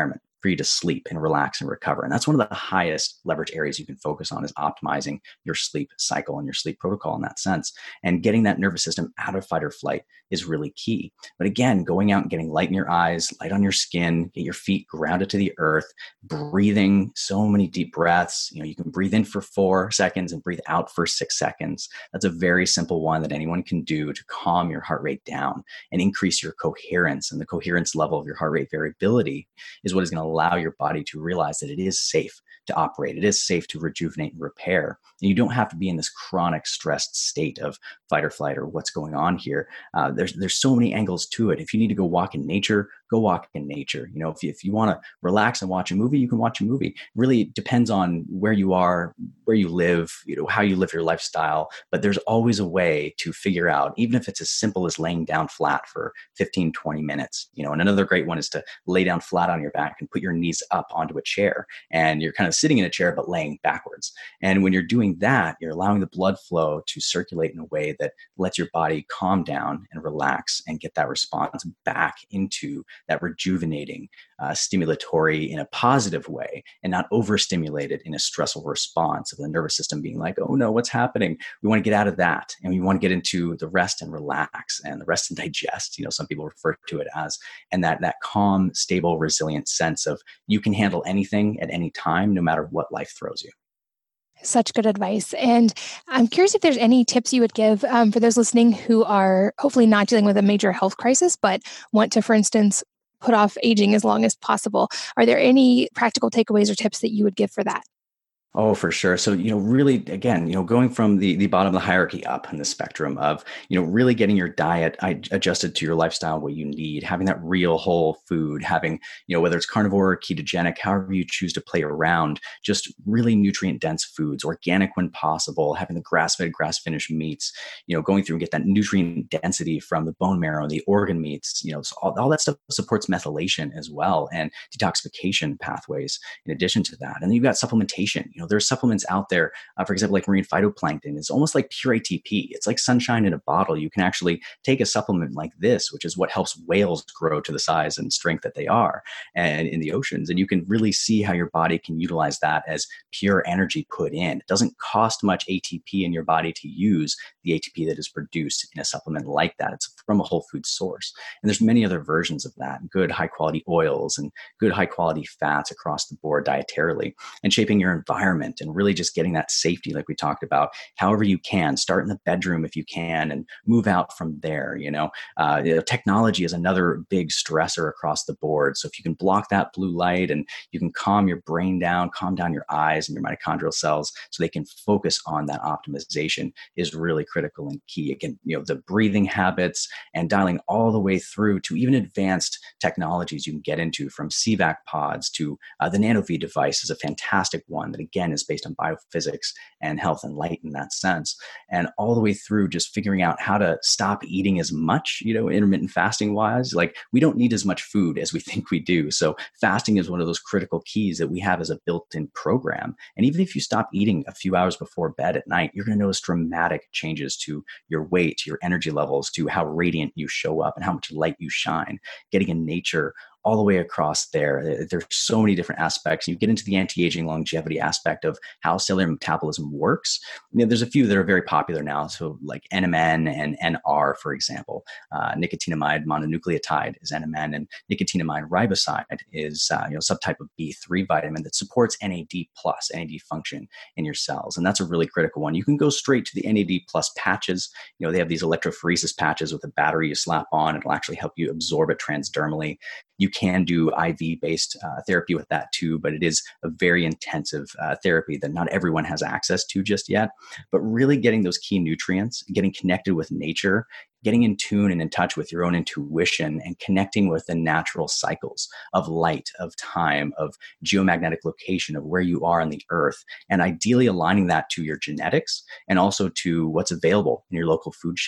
C: for you to sleep and relax and recover. And that's one of the highest leverage areas you can focus on, is optimizing your sleep cycle and your sleep protocol in that sense. And getting that nervous system out of fight or flight is really key. But again, going out and getting light in your eyes, light on your skin, get your feet grounded to the earth, breathing so many deep breaths. You know, you can breathe in for four seconds and breathe out for six seconds. That's a very simple one that anyone can do to calm your heart rate down and increase your coherence. And the coherence level of your heart rate variability is what is going to allow your body to realize that it is safe to operate. It is safe to rejuvenate and repair. And you don't have to be in this chronic stressed state of fight or flight or what's going on here. Uh, there's there's so many angles to it. If you need to go walk in nature, go walk in nature. You know, if you, if you want to relax and watch a movie, you can watch a movie. It really depends on where you are, where you live, you know, how you live your lifestyle. But there's always a way to figure out, even if it's as simple as laying down flat for fifteen, twenty minutes. You know, and another great one is to lay down flat on your back and put your knees up onto a chair. And you're kind of sitting in a chair, but laying backwards. And when you're doing that, you're allowing the blood flow to circulate in a way that lets your body calm down and relax and get that response back into that rejuvenating, uh, stimulatory in a positive way, and not overstimulated in a stressful response of the nervous system being like, oh no, what's happening? We want to get out of that. And we want to get into the rest and relax and the rest and digest, you know, some people refer to it as, and that, that calm, stable, resilient sense of you can handle anything at any time, no matter what life throws you.
B: Such good advice. And I'm curious if there's any tips you would give um, for those listening who are hopefully not dealing with a major health crisis, but want to, for instance, put off aging as long as possible. Are there any practical takeaways or tips that you would give for that?
C: Oh, for sure. So, you know, really, again, you know, going from the, the bottom of the hierarchy up in the spectrum of, you know, really getting your diet adjusted to your lifestyle, what you need, having that real whole food, having, you know, whether it's carnivore or ketogenic, however you choose to play around, just really nutrient dense foods, organic when possible, having the grass-fed, grass-finished meats, you know, going through and get that nutrient density from the bone marrow, the organ meats, you know, so all, all that stuff supports methylation as well and detoxification pathways in addition to that. And then you've got supplementation. You know, there's supplements out there, uh, for example, like marine phytoplankton. It's almost like pure A T P. It's like sunshine in a bottle. You can actually take a supplement like this, which is what helps whales grow to the size and strength that they are and in the oceans. And you can really see how your body can utilize that as pure energy put in. It doesn't cost much A T P in your body to use the A T P that is produced in a supplement like that. It's from a whole food source. And there's many other versions of that, good high quality oils and good high quality fats across the board dietarily, and shaping your environment and really just getting that safety, like we talked about, however you can. Start in the bedroom if you can and move out from there. You know, uh, you know, technology is another big stressor across the board. So if you can block that blue light and you can calm your brain down, calm down your eyes and your mitochondrial cells so they can focus on that optimization is really critical and key. Again, you know, the breathing habits and dialing all the way through to even advanced technologies you can get into, from C VAC pods to uh, the NanoV device is a fantastic one that, again, is based on biophysics and health and light in that sense. And all the way through just figuring out how to stop eating as much, you know, intermittent fasting wise. Like, we don't need as much food as we think we do. So fasting is one of those critical keys that we have as a built-in program. And even if you stop eating a few hours before bed at night, you're going to notice dramatic changes to your weight, to your energy levels, to how radiant you show up and how much light you shine. Getting in nature, all the way across there. There's so many different aspects. You get into the anti-aging longevity aspect of how cellular metabolism works. You know, there's a few that are very popular now. So like N M N and N R, for example, uh, nicotinamide mononucleotide is N M N, and nicotinamide riboside is uh, you know subtype of B three vitamin that supports N A D plus, N A D function in your cells. And that's a really critical one. You can go straight to the N A D plus patches. You know, they have these electrophoresis patches with a battery you slap on. It'll actually help you absorb it transdermally. You can do I V-based uh, therapy with that too, but it is a very intensive uh, therapy that not everyone has access to just yet. But really getting those key nutrients, getting connected with nature, getting in tune and in touch with your own intuition and connecting with the natural cycles of light, of time, of geomagnetic location, of where you are on the earth, and ideally aligning that to your genetics and also to what's available in your local food shed.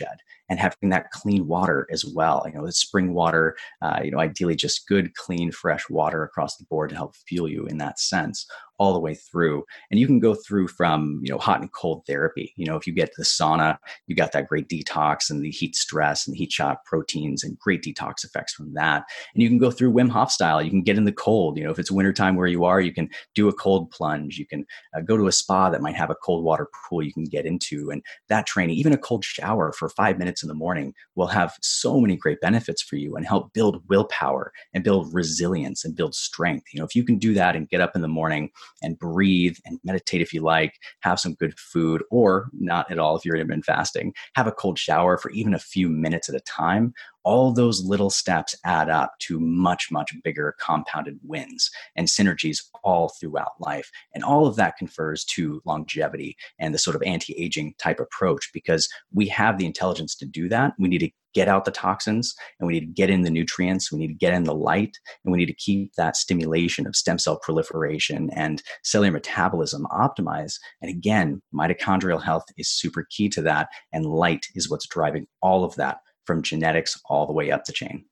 C: and having that clean water as well. You know, the spring water, uh, you know, ideally just good, clean, fresh water across the board to help fuel you in that sense all the way through. And you can go through from, you know, hot and cold therapy. You know, if you get to the sauna, you got that great detox and the heat stress and the heat shock proteins and great detox effects from that. And you can go through Wim Hof style. You can get in the cold. You know, if it's wintertime where you are, you can do a cold plunge. You can uh, go to a spa that might have a cold water pool you can get into. And that training, even a cold shower for five minutes in the morning, will have so many great benefits for you and help build willpower and build resilience and build strength. You know, if you can do that and get up in the morning and breathe and meditate if you like, have some good food, or not at all if you're intermittent fasting, have a cold shower for even a few minutes at a time, all those little steps add up to much, much bigger compounded wins and synergies all throughout life. And all of that confers to longevity and the sort of anti-aging type approach, because we have the intelligence to do that. We need to get out the toxins, and we need to get in the nutrients. We need to get in the light, and we need to keep that stimulation of stem cell proliferation and cellular metabolism optimized. And again, mitochondrial health is super key to that. And light is what's driving all of that, from genetics all the way up the chain.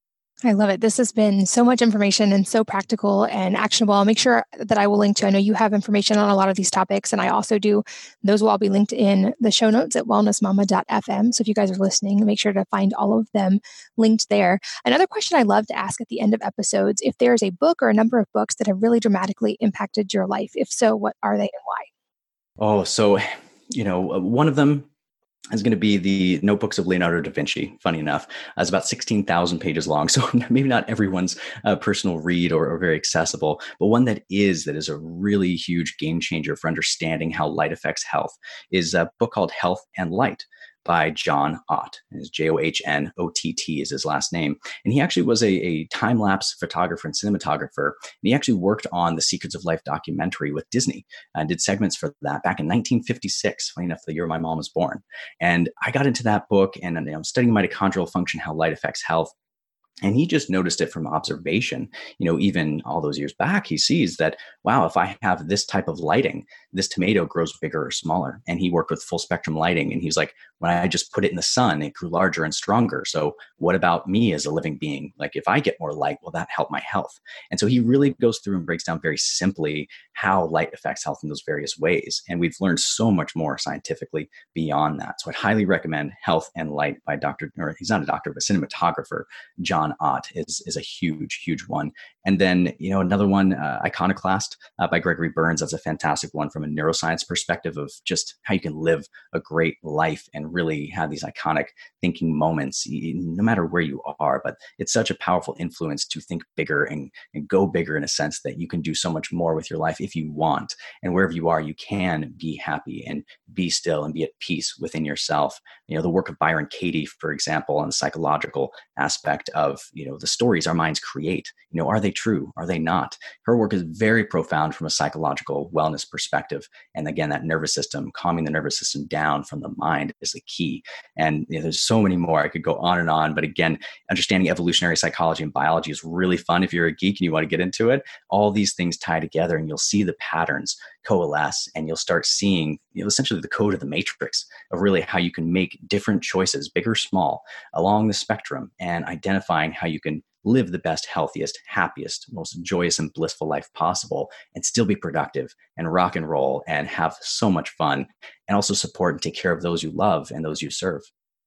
B: I love it. This has been so much information and so practical and actionable. I'll make sure that I will link to, I know you have information on a lot of these topics, and I also do. Those will all be linked in the show notes at wellness mama dot f m. So if you guys are listening, make sure to find all of them linked there. Another question I love to ask at the end of episodes, if there's a book or a number of books that have really dramatically impacted your life. If so, what are they and why?
C: Oh, so, you know, one of them is going to be the Notebooks of Leonardo da Vinci. Funny enough, it's about sixteen thousand pages long. So maybe not everyone's uh, personal read or, or very accessible, but one that is, that is a really huge game changer for understanding how light affects health is a book called Health and Light by John Ott. It's J O H N O T T is his last name. And he actually was a, a time-lapse photographer and cinematographer. And he actually worked on the Secrets of Life documentary with Disney and did segments for that back in nineteen fifty-six, funny enough, the year my mom was born. And I got into that book and you know, studying mitochondrial function, how light affects health. And he just noticed it from observation. You know, even all those years back, he sees that, wow, if I have this type of lighting, this tomato grows bigger or smaller. And he worked with full spectrum lighting. And he's like, when I just put it in the sun, it grew larger and stronger. So what about me as a living being? Like if I get more light, will that help my health? And so he really goes through and breaks down very simply how light affects health in those various ways. And we've learned so much more scientifically beyond that. So I'd highly recommend Health and Light by Doctor, or he's not a doctor, but cinematographer, John Ott is, is a huge, huge one. And then, you know, another one, uh, Iconoclast uh, by Gregory Burns. That's a fantastic one from a neuroscience perspective of just how you can live a great life and really have these iconic thinking moments, no matter where you are. But it's such a powerful influence to think bigger and, and go bigger in a sense that you can do so much more with your life if you want. And wherever you are, you can be happy and be still and be at peace within yourself. You know, the work of Byron Katie, for example, on the psychological aspect of, you know, the stories our minds create. You know, are they true? Are they not? Her work is very profound from a psychological wellness perspective. And again, that nervous system, calming the nervous system down from the mind is the key. And you know, there's so many more. I could go on and on. But again, understanding evolutionary psychology and biology is really fun if you're a geek and you want to get into it. All these things tie together and you'll see the patterns coalesce, and you'll start seeing, you know, essentially the code of the matrix of really how you can make different choices, big or small, along the spectrum, and identifying how you can live the best, healthiest, happiest, most joyous and blissful life possible, and still be productive and rock and roll and have so much fun, and also support and take care of those you love and those you serve.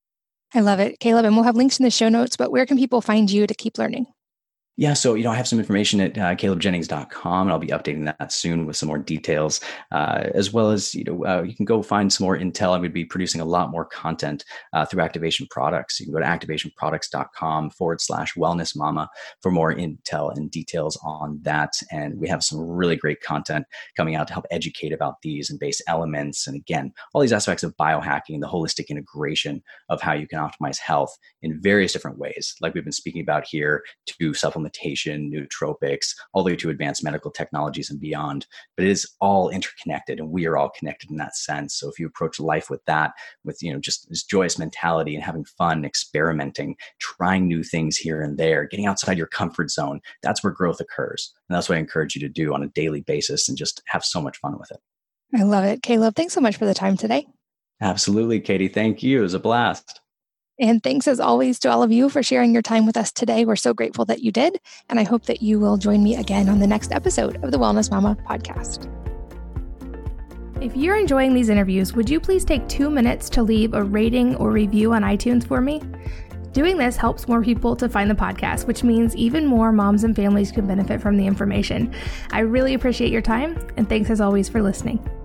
B: I love it, Caleb. And we'll have links in the show notes, but where can people find you to keep learning?
C: Yeah, so, you know, I have some information at uh, caleb jennings dot com, and I'll be updating that soon with some more details, uh, as well as, you know, uh, you can go find some more intel. I'm going to be producing a lot more content uh, through Activation Products. You can go to activation products dot com forward slash wellness mama for more intel and details on that. And we have some really great content coming out to help educate about these and base elements. And again, all these aspects of biohacking, the holistic integration of how you can optimize health in various different ways, like we've been speaking about here, to supplement nootropics, all the way to advanced medical technologies and beyond. But it is all interconnected, and we are all connected in that sense. So if you approach life with that, with, you know, just this joyous mentality and having fun, experimenting, trying new things here and there, getting outside your comfort zone, that's where growth occurs. And that's what I encourage you to do on a daily basis and just have so much fun with it.
B: I love it. Caleb, thanks so much for the time today.
C: Absolutely, Katie. Thank you. It was a blast.
B: And thanks as always to all of you for sharing your time with us today. We're so grateful that you did. And I hope that you will join me again on the next episode of the Wellness Mama podcast. If you're enjoying these interviews, would you please take two minutes to leave a rating or review on iTunes for me? Doing this helps more people to find the podcast, which means even more moms and families can benefit from the information. I really appreciate your time, and thanks as always for listening.